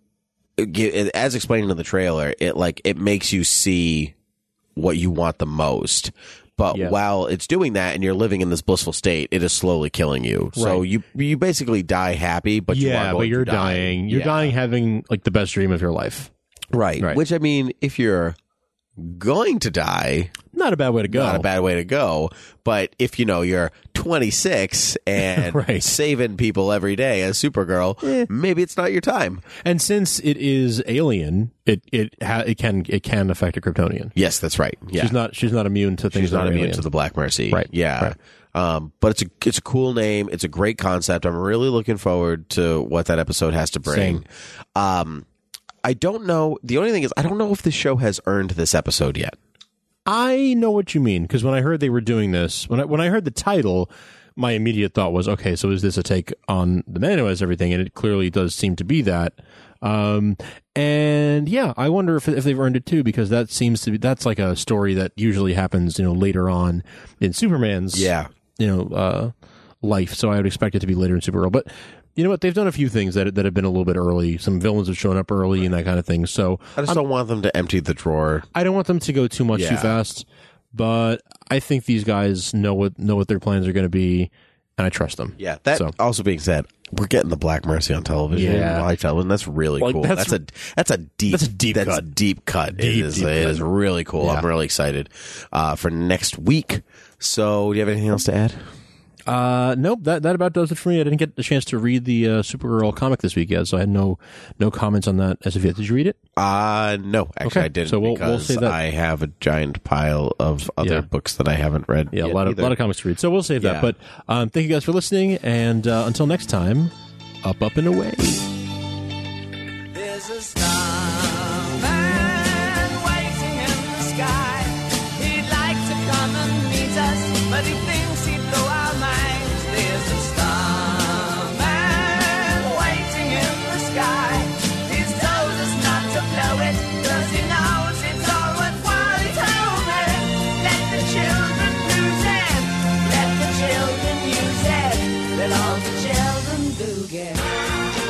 it, as explained in the trailer, it like it makes you see what you want the most. But Yeah. while it's doing that and you're living in this blissful state, it is slowly killing you. So Right. you you basically die happy, but you are yeah, going but you're to die. dying. You're Yeah. dying having like the best dream of your life. Right. Right. Which, I mean, if you're going to die, Not a bad way to go. not a bad way to go. But if, you know, you're twenty-six and Right. saving people every day as Supergirl, Eh. maybe it's not your time. And since it is alien, it it ha- it can it can affect a Kryptonian. Yes, that's right. Yeah. She's not she's not immune to things She's that not are immune alien. to the Black Mercy. Right. Yeah. Right. Um, but it's a it's a cool name. It's a great concept. I'm really looking forward to what that episode has to bring. Same. Um, I don't know. The only thing is, I don't know if the show has earned this episode yet. I know what you mean because when I heard they were doing this, when I when I heard the title, my immediate thought was, okay, so is this a take on the man who has everything? And it clearly does seem to be that. Um, and yeah, I wonder if if they've earned it too because that seems to be that's like a story that usually happens, you know, later on in Superman's Yeah. you know uh, life. So I would expect it to be later in Supergirl, but. You know what? They've done a few things that that have been a little bit early. Some villains have shown up early and that kind of thing. So I just don't want them to empty the drawer. I don't want them to go too much too Yeah. fast, but I think these guys know what know what their plans are going to be, and I trust them. Yeah. That So. also being said, we're getting the Black Mercy on television. Yeah. live television. That's really Like, cool. that's- That's, a that's a deep that's a deep that's cut. a deep cut. Deep, it is deep it cut. is really cool. Yeah. I'm really excited uh, for next week. So, do you have anything else to add? Uh, nope that that about does it for me. I didn't get the chance to read the uh, Supergirl comic this week yet, so I had no no comments on that as of yet. Did you read it? Uh no, actually Okay. I didn't So we'll- we'll because say that- I have a giant pile of other Yeah. books that I haven't read. Yeah, yet a lot of either. lot of comics to read. So we'll save Yeah. that. But um, thank you guys for listening, and uh, until next time, up, up, and away. There's a starman waiting in the sky. He'd like to come and meet us, but he thinks he'd blow our minds. There's a starman waiting in the sky. He's told us not to blow it, 'cause he knows it's all worthwhile. He told me, let the children use it, let the children use it, let all the children do get it.